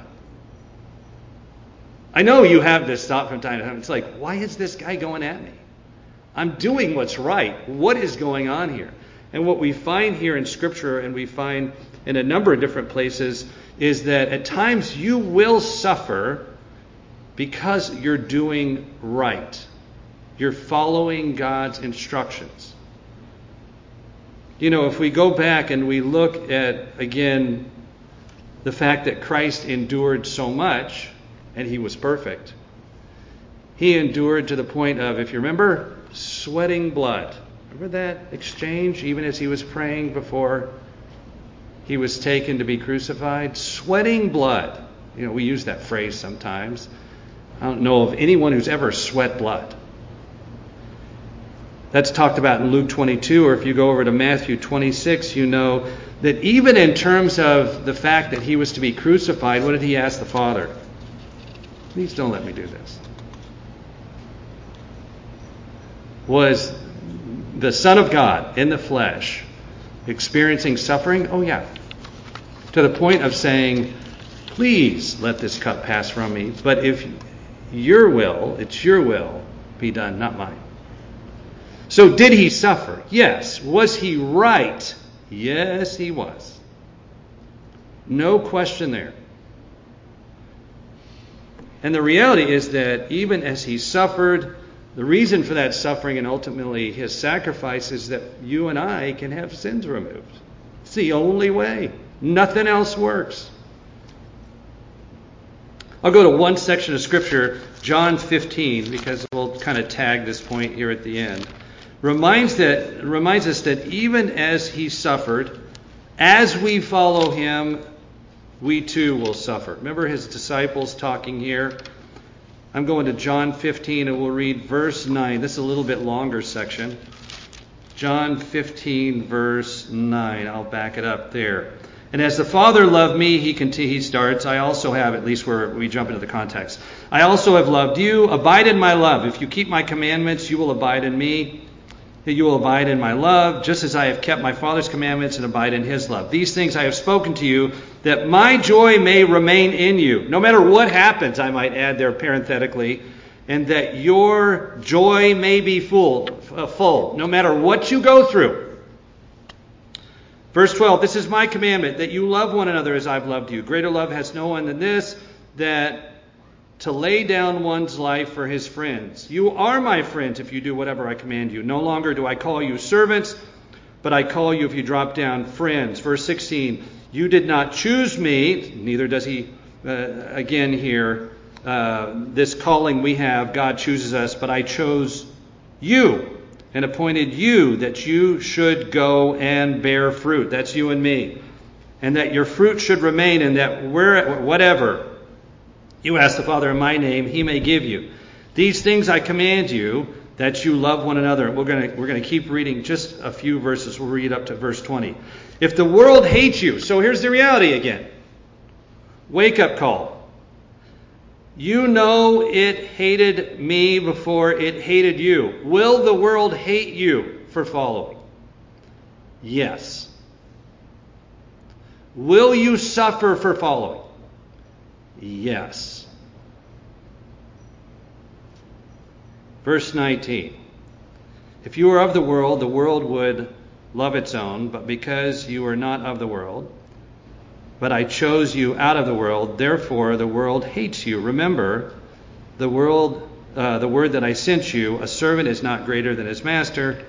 I know you have this thought from time to time. It's like, why is this guy going at me? I'm doing what's right. What is going on here? And what we find here in Scripture, and we find in a number of different places, is that at times you will suffer because you're doing right. You're following God's instructions. You know, if we go back and we look at, again, the fact that Christ endured so much, and he was perfect. He endured to the point of, if you remember, sweating blood. Remember that exchange, even as he was praying before he was taken to be crucified? Sweating blood. You know, we use that phrase sometimes. I don't know of anyone who's ever sweat blood. That's talked about in Luke 22, or if you go over to Matthew 26, you know that even in terms of the fact that he was to be crucified, what did he ask the Father? Please don't let me do this. Was the Son of God in the flesh experiencing suffering? Oh yeah. To the point of saying, please let this cup pass from me, but if your will, it's your will, be done, not mine. So did he suffer? Yes. Was he right? Yes, he was. No question there. And the reality is that even as he suffered, the reason for that suffering and ultimately his sacrifice is that you and I can have sins removed. It's the only way. Nothing else works. I'll go to one section of Scripture, John 15, because we'll kind of tag this point here at the end. Reminds us that even as he suffered, as we follow him, we too will suffer. Remember his disciples talking here? I'm going to John 15 and we'll read verse 9. This is a little bit longer section. John 15 verse 9. I'll back it up there. And as the Father loved me, he starts, I also have, at least where we jump into the context. I also have loved you. Abide in my love. If you keep my commandments, you will abide in me. You will abide in my love, just as I have kept my Father's commandments and abide in his love. These things I have spoken to you, that my joy may remain in you. No matter what happens, I might add there parenthetically, and that your joy may be full, no matter what you go through. Verse 12, this is my commandment, that you love one another as I've loved you. Greater love has no one than this, that to lay down one's life for his friends. You are my friends if you do whatever I command you. No longer do I call you servants, but I call you, if you drop down, friends. Verse 16, you did not choose me, neither does he, again here, this calling we have, God chooses us, but I chose you and appointed you that you should go and bear fruit. That's you and me. And that your fruit should remain, and that whatever you ask the Father in my name, he may give you. These things I command you, that you love one another. We're going to keep reading just a few verses. We'll read up to verse 20. If the world hates you, so here's the reality again. Wake up call. You know it hated me before it hated you. Will the world hate you for following? Yes. Will you suffer for following? Yes. Verse 19. If you were of the world would love its own, but because you are not of the world, but I chose you out of the world, therefore the world hates you. Remember, the word that I sent you, a servant is not greater than his master.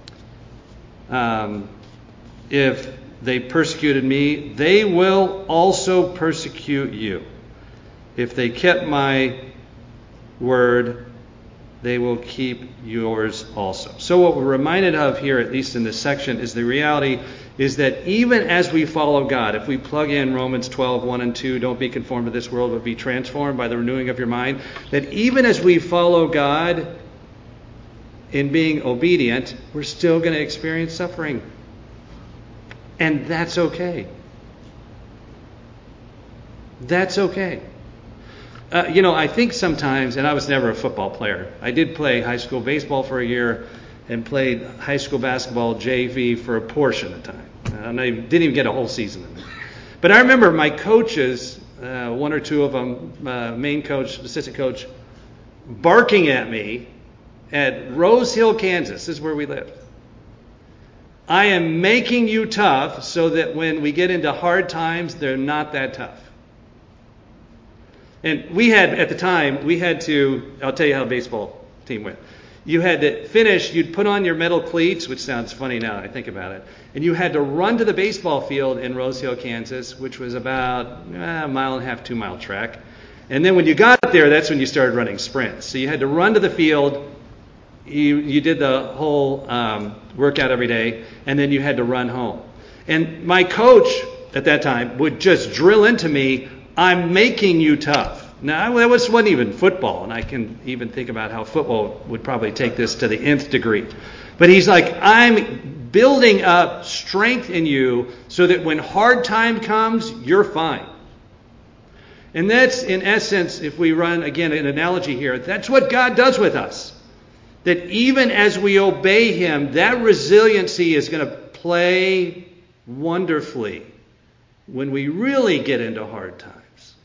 If they persecuted me, they will also persecute you. If they kept my word, they will keep yours also. So what we're reminded of here, at least in this section, is the reality is that even as we follow God, if we plug in Romans 12, 1 and 2, don't be conformed to this world, but be transformed by the renewing of your mind, that even as we follow God in being obedient, we're still going to experience suffering. And that's okay. That's okay. I think sometimes, and I was never a football player. I did play high school baseball for a year and played high school basketball JV for a portion of time. And I didn't even get a whole season in it. But I remember my coaches, one or two of them, main coach, assistant coach, barking at me at Rose Hill, Kansas. This is where we lived. I am making you tough so that when we get into hard times, they're not that tough. And at the time, I'll tell you how the baseball team went. You had to finish, you'd put on your metal cleats, which sounds funny now that I think about it, and you had to run to the baseball field in Rose Hill, Kansas, which was about a mile and a half, 2 mile track. And then when you got there, that's when you started running sprints. So you had to run to the field, you did the whole workout every day, and then you had to run home. And my coach at that time would just drill into me, I'm making you tough. Now, that wasn't even football, and I can even think about how football would probably take this to the nth degree. But he's like, I'm building up strength in you so that when hard time comes, you're fine. And that's, in essence, if we run, again, an analogy here, that's what God does with us. That even as we obey Him, that resiliency is going to play wonderfully when we really get into hard times.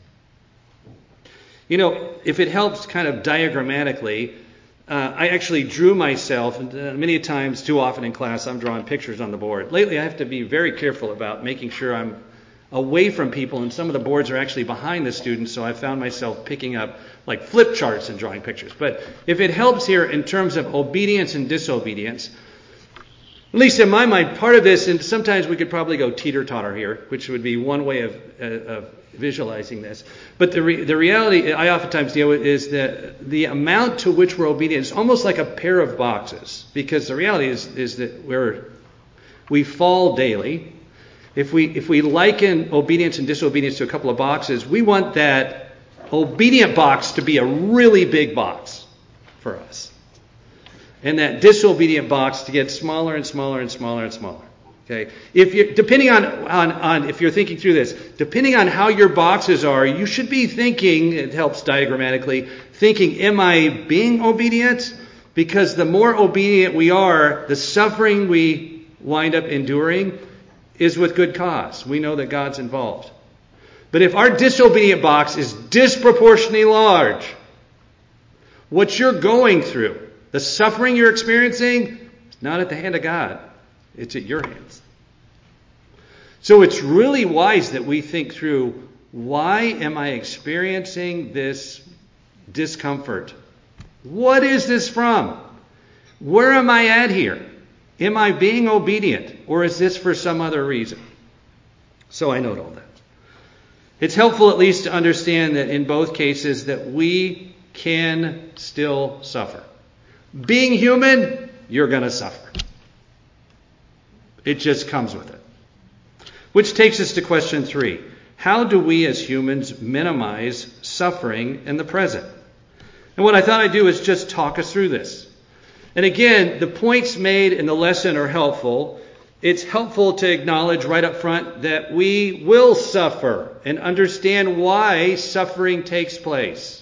If it helps kind of diagrammatically, I actually drew myself, and many times, too often in class, I'm drawing pictures on the board. Lately, I have to be very careful about making sure I'm away from people, and some of the boards are actually behind the students, so I found myself picking up like flip charts and drawing pictures. But if it helps here in terms of obedience and disobedience, at least in my mind, part of this, and sometimes we could probably go teeter-totter here, which would be one way of visualizing this. But the reality I oftentimes deal with is that the amount to which we're obedient is almost like a pair of boxes. Because the reality is that we fall daily. If we liken obedience and disobedience to a couple of boxes, we want that obedient box to be a really big box for us. And that disobedient box to get smaller and smaller and smaller and smaller. Okay? Depending on if you're thinking through this, depending on how your boxes are, you should be thinking, it helps diagrammatically, thinking, am I being obedient? Because the more obedient we are, the suffering we wind up enduring is with good cause. We know that God's involved. But if our disobedient box is disproportionately large, what you're going through, the suffering you're experiencing, is not at the hand of God. It's at your hands. So it's really wise that we think through, why am I experiencing this discomfort? What is this from? Where am I at here? Am I being obedient? Or is this for some other reason? So I note all that. It's helpful at least to understand that in both cases that we can still suffer. Being human, you're going to suffer. It just comes with it. Which takes us to question 3. How do we as humans minimize suffering in the present? And what I thought I'd do is just talk us through this. And again, the points made in the lesson are helpful. It's helpful to acknowledge right up front that we will suffer and understand why suffering takes place.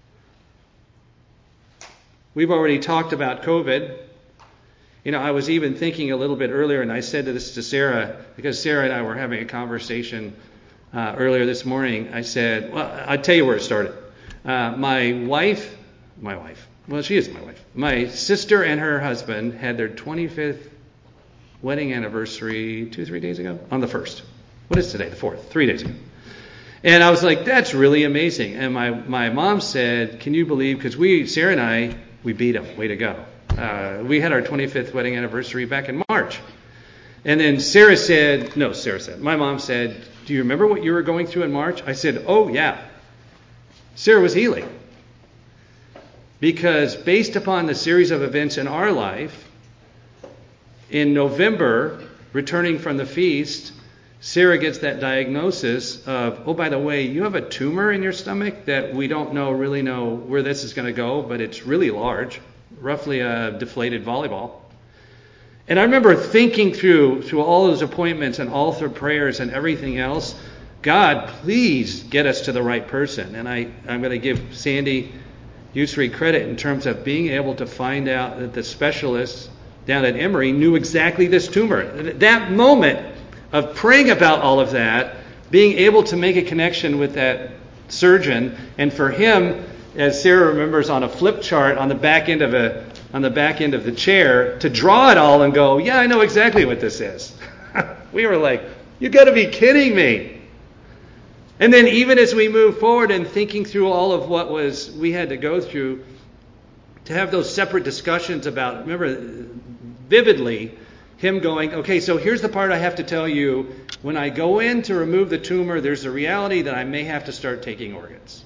We've already talked about COVID. I was even thinking a little bit earlier, and I said this to Sarah, because Sarah and I were having a conversation earlier this morning. I said, well, I'll tell you where it started. My wife, well, she is my wife. My sister and her husband had their 25th wedding anniversary 2-3 days ago, on the 1st. What is today? The 4th, 3 days ago. And I was like, that's really amazing. And my mom said, can you believe, because Sarah and I, we beat them. Way to go. We had our 25th wedding anniversary back in March. And then Sarah said, my mom said, do you remember what you were going through in March? I said, oh, yeah. Sarah was healing. Because based upon the series of events in our life, in November, returning from the feast, Sarah gets that diagnosis of, oh, by the way, you have a tumor in your stomach that we don't really know where this is going to go, but it's really large, roughly a deflated volleyball. And I remember thinking through all those appointments and all through prayers and everything else, God, please get us to the right person. And I'm going to give Sandy Usry credit in terms of being able to find out that the specialists down at Emory knew exactly this tumor. That moment of praying about all of that, being able to make a connection with that surgeon, and for him, as Sarah remembers, on a flip chart on the back end of the chair, to draw it all and go, yeah, I know exactly what this is. We were like, you got to be kidding me. And then even as we move forward and thinking through all of what we had to go through, to have those separate discussions about, remember vividly, him going, okay, so here's the part I have to tell you. When I go in to remove the tumor, there's a reality that I may have to start taking organs.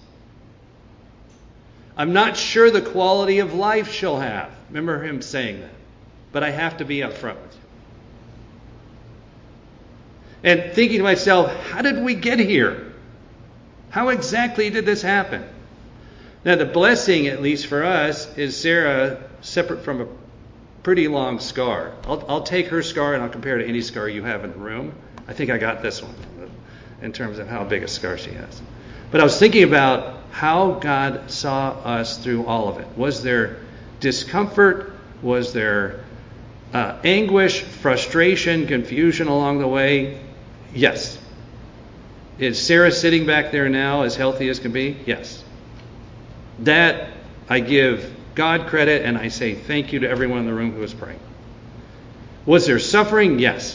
I'm not sure the quality of life she'll have. Remember him saying that. But I have to be upfront with you. And thinking to myself, how did we get here? How exactly did this happen? Now, the blessing, at least for us, is Sarah, separate from a pretty long scar. I'll take her scar and I'll compare it to any scar you have in the room. I think I got this one in terms of how big a scar she has. But I was thinking about how God saw us through all of it. Was there discomfort? Was there anguish, frustration, confusion along the way? Yes. Is Sarah sitting back there now as healthy as can be? Yes. That I give God credit, and I say thank you to everyone in the room who was praying. Was there suffering? Yes.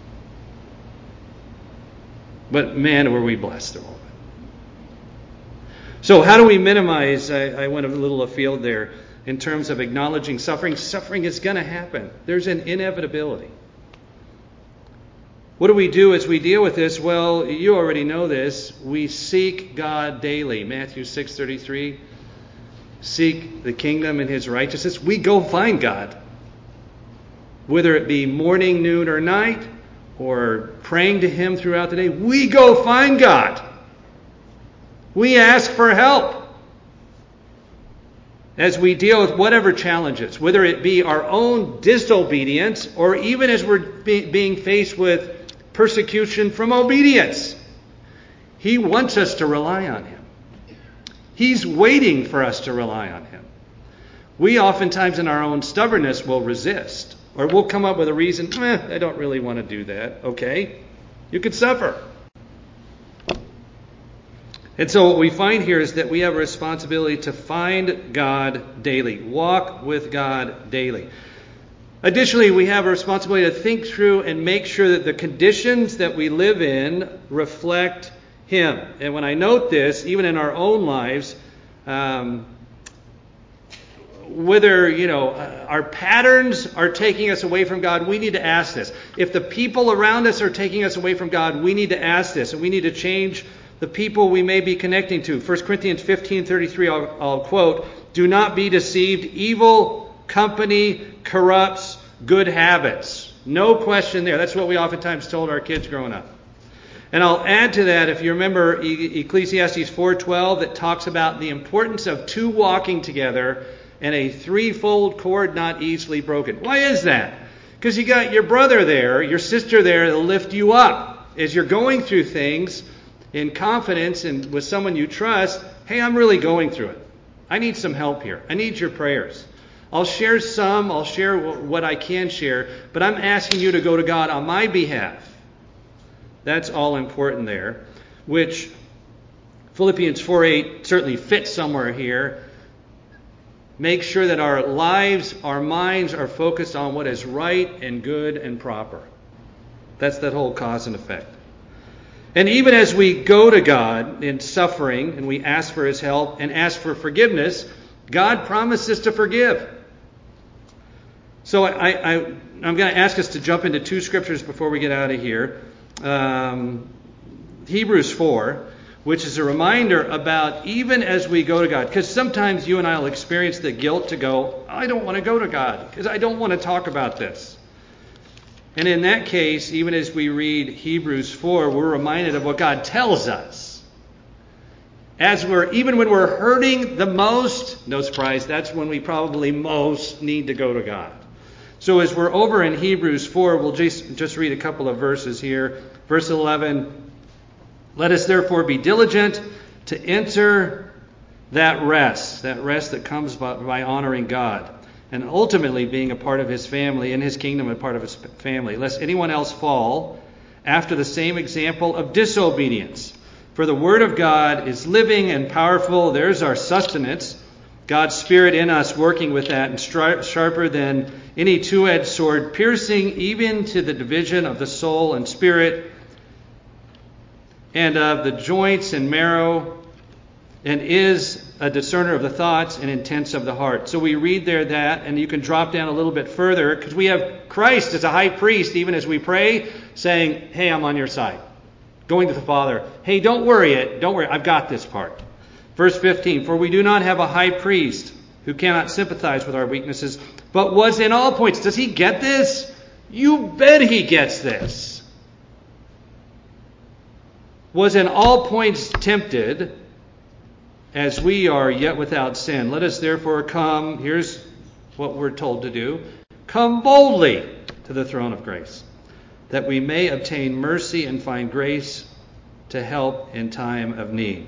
But man, were we blessed through all of it. So how do we minimize, I went a little afield there, in terms of acknowledging suffering? Suffering is going to happen. There's an inevitability. What do we do as we deal with this? Well, you already know this. We seek God daily. Matthew 6:33. Seek the kingdom and his righteousness. We go find God. Whether it be morning, noon, or night, or praying to him throughout the day, we go find God. We ask for help as we deal with whatever challenges, whether it be our own disobedience or even as we're being faced with persecution from obedience. He wants us to rely on him. He's waiting for us to rely on him. We oftentimes in our own stubbornness will resist, or we'll come up with a reason, I don't really want to do that. Okay, you could suffer. And so what we find here is that we have a responsibility to find God daily, walk with God daily. Additionally, we have a responsibility to think through and make sure that the conditions that we live in reflect him. And when I note this, even in our own lives, whether, our patterns are taking us away from God, we need to ask this. If the people around us are taking us away from God, we need to ask this. And we need to change the people we may be connecting to. 1 Corinthians 15:33, I'll quote, "Do not be deceived. Evil company corrupts good habits." No question there. That's what we oftentimes told our kids growing up. And I'll add to that, if you remember Ecclesiastes 4:12, that talks about the importance of two walking together and a threefold cord not easily broken. Why is that? Because you got your brother there, your sister there to lift you up as you're going through things in confidence and with someone you trust. Hey, I'm really going through it. I need some help here. I need your prayers. I'll share what I can share, but I'm asking you to go to God on my behalf. That's all important there, which Philippians 4:8 certainly fits somewhere here. Make sure that our lives, our minds are focused on what is right and good and proper. That's that whole cause and effect. And even as we go to God in suffering and we ask for his help and ask for forgiveness, God promises to forgive. So I'm going to ask us to jump into two scriptures before we get out of here. Hebrews 4, which is a reminder about even as we go to God. Because sometimes you and I will experience the guilt to go, I don't want to go to God because I don't want to talk about this. And in that case, even as we read Hebrews 4, we're reminded of what God tells us. Even when we're hurting the most, no surprise, that's when we probably most need to go to God. So as we're over in Hebrews 4, we'll just read a couple of verses here. Verse 11, Let us therefore be diligent to enter that rest that comes by honoring God, and ultimately being a part of his family, in his kingdom, a part of his family, lest anyone else fall after the same example of disobedience. For the word of God is living and powerful. There's our sustenance. God's Spirit in us working with that, and sharper than any two-edged sword, piercing even to the division of the soul and spirit, and of the joints and marrow, and is a discerner of the thoughts and intents of the heart. So we read there that, and you can drop down a little bit further, because we have Christ as a high priest, even as we pray, saying, hey, I'm on your side. Going to the Father, hey, don't worry, I've got this part. Verse 15, for we do not have a high priest who cannot sympathize with our weaknesses, but was in all points. Does he get this? You bet he gets this. Was in all points tempted, as we are, yet without sin. Let us therefore come, here's what we're told to do, come boldly to the throne of grace, that we may obtain mercy and find grace to help in time of need.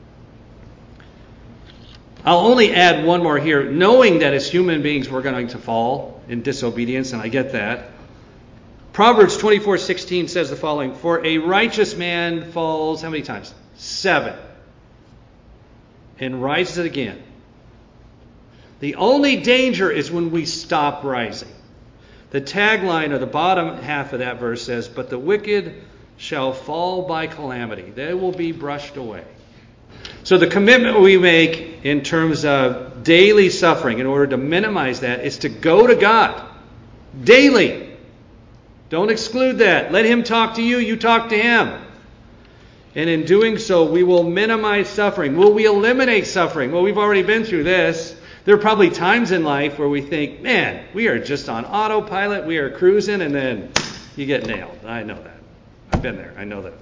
I'll only add one more here, knowing that as human beings we're going to fall in disobedience, and I get that. Proverbs 24:16 says the following, for a righteous man falls, how many times? 7. And rises again. The only danger is when we stop rising. The tagline, or the bottom half of that verse says, but the wicked shall fall by calamity. They will be brushed away. So the commitment we make in terms of daily suffering, in order to minimize that, is to go to God daily. Don't exclude that. Let him talk to you, you talk to him. And in doing so, we will minimize suffering. Will we eliminate suffering? Well, we've already been through this. There are probably times in life where we think, man, we are just on autopilot, we are cruising, and then you get nailed. I know that. I've been there. I know that.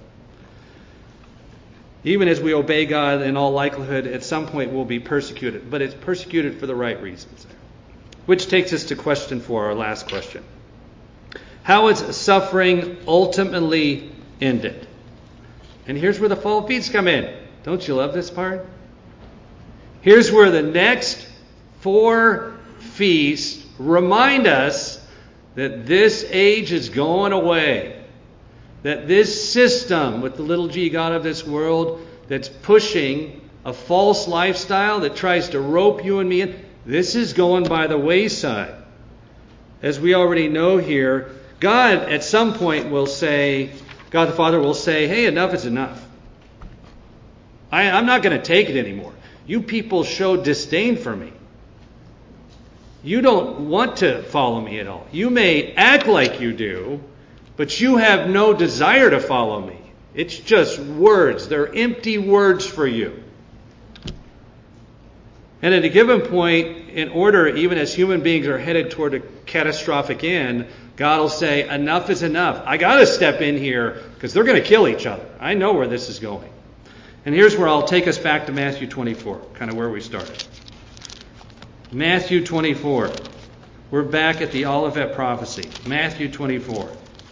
Even as we obey God, in all likelihood, at some point we'll be persecuted. But it's persecuted for the right reasons. Which takes us to question 4, our last question. How is suffering ultimately ended? And here's where the fall feasts come in. Don't you love this part? Here's where the next 4 feasts remind us that this age is going away. That this system with the little g God of this world that's pushing a false lifestyle that tries to rope you and me in, this is going by the wayside. As we already know here, God at some point will say, God the Father will say, hey, enough is enough. I'm not going to take it anymore. You people show disdain for me. You don't want to follow me at all. You may act like you do, but you have no desire to follow me. It's just words. They're empty words for you. And at a given point, in order, even as human beings are headed toward a catastrophic end, God will say, enough is enough. I got to step in here because they're going to kill each other. I know where this is going. And here's where I'll take us back to Matthew 24, kind of where we started. Matthew 24. We're back at the Olivet prophecy. Matthew 24.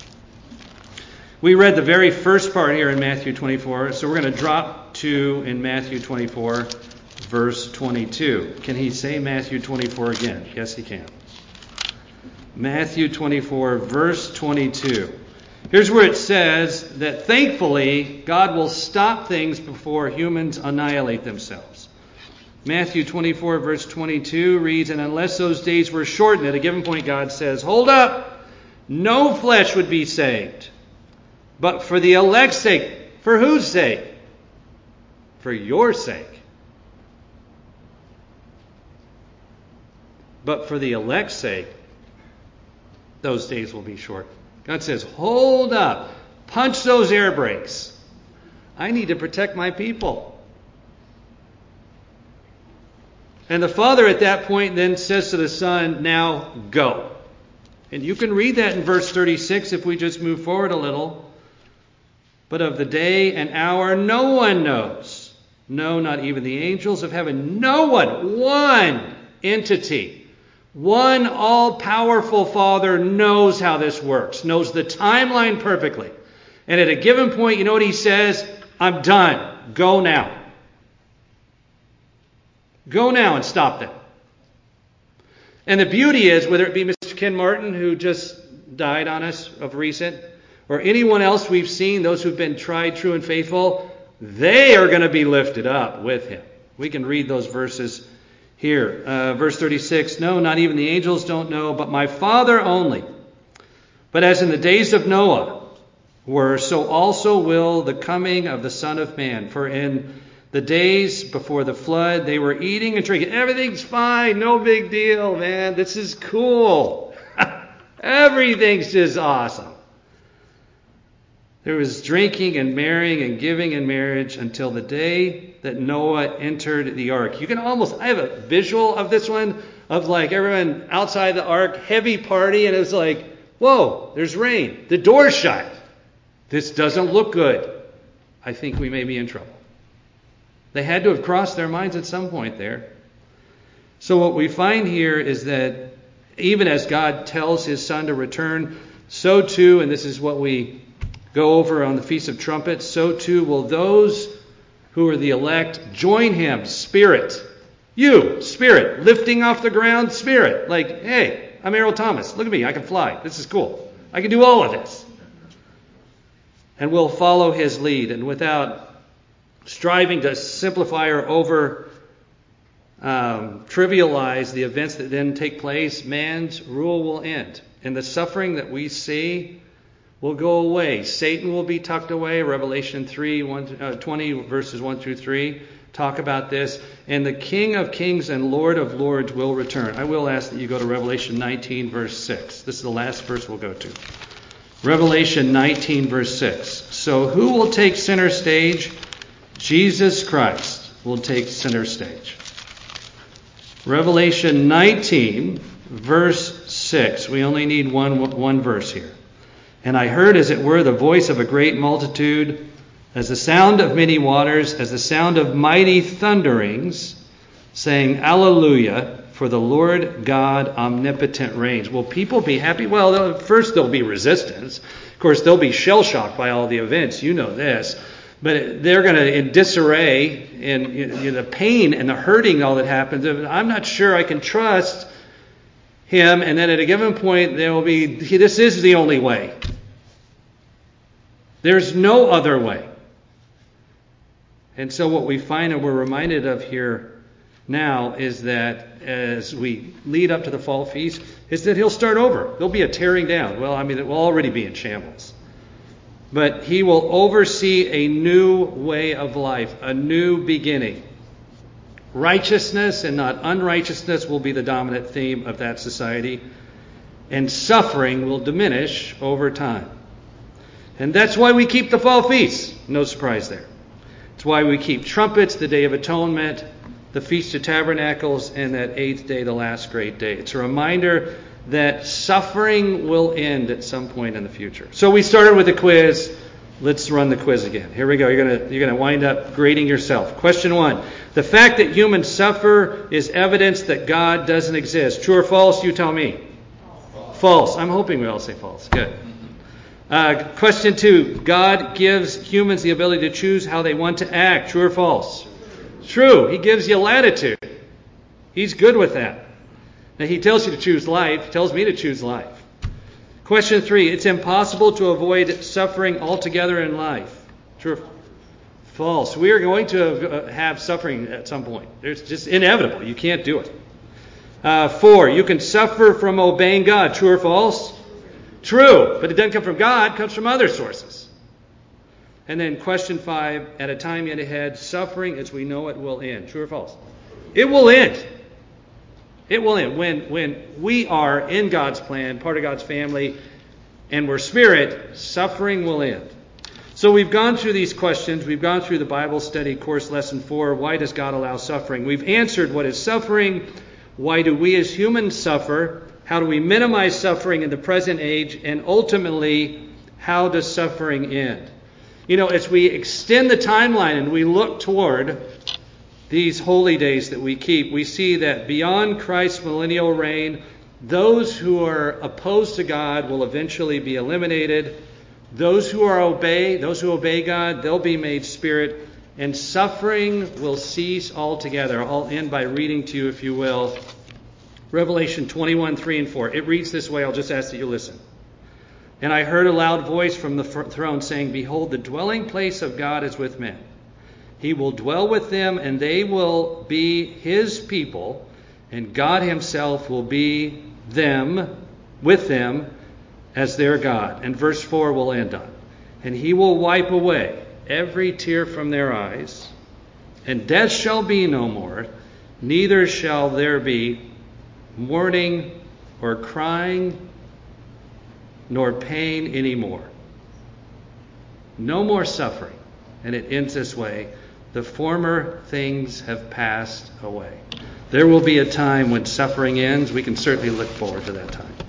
We read the very first part here in Matthew 24, so we're going to drop to in Matthew 24, verse 22. Can he say Matthew 24 again? Yes, he can. Matthew 24, verse 22. Here's where it says that thankfully God will stop things before humans annihilate themselves. Matthew 24, verse 22 reads, and unless those days were shortened, at a given point God says, hold up, no flesh would be saved. But for the elect's sake, for whose sake? For your sake. But for the elect's sake, those days will be short. God says, hold up, punch those air brakes. I need to protect my people. And the Father at that point then says to the Son, now go. And you can read that in verse 36 if we just move forward a little. But of the day and hour no one knows. No, not even the angels of heaven. No one entity, one all-powerful Father knows how this works, knows the timeline perfectly. And at a given point, you know what he says? I'm done. Go now. Go now and stop them. And the beauty is, whether it be Mr. Ken Martin, who just died on us of recent, or anyone else we've seen, those who've been tried, true, and faithful, they are going to be lifted up with him. We can read those verses here. Verse 36, no, not even the angels don't know, but my Father only. But as in the days of Noah were, so also will the coming of the Son of Man. For in the days before the flood, they were eating and drinking. Everything's fine. No big deal, man. This is cool. Everything's just awesome. There was drinking and marrying and giving in marriage until the day that Noah entered the ark. You can I have a visual of this one, of like everyone outside the ark, heavy party, and it was like, whoa, there's rain. The door's shut. This doesn't look good. I think we may be in trouble. They had to have crossed their minds at some point there. So what we find here is that even as God tells his Son to return, so too, and this is what we go over on the Feast of Trumpets, so too will those who are the elect join him, Spirit. You, Spirit, lifting off the ground, Spirit. Like, hey, I'm Errol Thomas. Look at me. I can fly. This is cool. I can do all of this. And we'll follow his lead. And without striving to simplify or trivialize the events that then take place, man's rule will end. And the suffering that we see will go away. Satan will be tucked away. Revelation 20 verses 1 through 3 talk about this. And the King of Kings and Lord of Lords will return. I will ask that you go to Revelation 19 verse 6. This is the last verse we'll go to. Revelation 19 verse 6. So who will take center stage? Jesus Christ will take center stage. Revelation 19 verse 6. We only need one verse here. And I heard, as it were, the voice of a great multitude, as the sound of many waters, as the sound of mighty thunderings, saying, Alleluia, for the Lord God omnipotent reigns. Will people be happy? Well, first there'll be resistance. Of course, they'll be shell-shocked by all the events. You know this. But they're going to, in disarray, in the pain and the hurting, all that happens. I'm not sure I can trust him. And then at a given point, there will be, this is the only way. There's no other way. And so what we find and we're reminded of here now is that as we lead up to the fall feast, is that he'll start over. There'll be a tearing down. Well, it will already be in shambles. But he will oversee a new way of life, a new beginning. Righteousness and not unrighteousness will be the dominant theme of that society. And suffering will diminish over time. And that's why we keep the fall feast. No surprise there. It's why we keep trumpets, the Day of Atonement, the Feast of Tabernacles, and that eighth day, the last great day. It's a reminder that suffering will end at some point in the future. So we started with a quiz. Let's run the quiz again. Here we go. You're going to wind up grading yourself. Question 1. The fact that humans suffer is evidence that God doesn't exist. True or false? You tell me. False. I'm hoping we all say false. Good. Question 2. God gives humans the ability to choose how they want to act. True or false? True. He gives you latitude. He's good with that. Now, he tells you to choose life. He tells me to choose life. Question 3. It's impossible to avoid suffering altogether in life. True or false? We are going to have suffering at some point. It's just inevitable. You can't do it. 4. You can suffer from obeying God. True or false? True. But it doesn't come from God. It comes from other sources. And then question 5. At a time yet ahead, suffering as we know it will end. True or false? It will end. It will end. When we are in God's plan, part of God's family, and we're spirit, suffering will end. So we've gone through these questions. We've gone through the Bible study course lesson 4. Why does God allow suffering? We've answered what is suffering. Why do we as humans suffer? How do we minimize suffering in the present age? And ultimately, how does suffering end? As we extend the timeline and we look toward these holy days that we keep, we see that beyond Christ's millennial reign, those who are opposed to God will eventually be eliminated. Those who obey God, they'll be made spirit, and suffering will cease altogether. I'll end by reading to you, if you will, Revelation 21, 3 and 4. It reads this way. I'll just ask that you listen. And I heard a loud voice from the throne saying, Behold, the dwelling place of God is with men. He will dwell with them, and they will be his people, and God himself will be with them as their God. And verse 4 will end on. And he will wipe away every tear from their eyes, and death shall be no more, neither shall there be mourning or crying nor pain anymore. No more suffering. And it ends this way. The former things have passed away. There will be a time when suffering ends. We can certainly look forward to that time.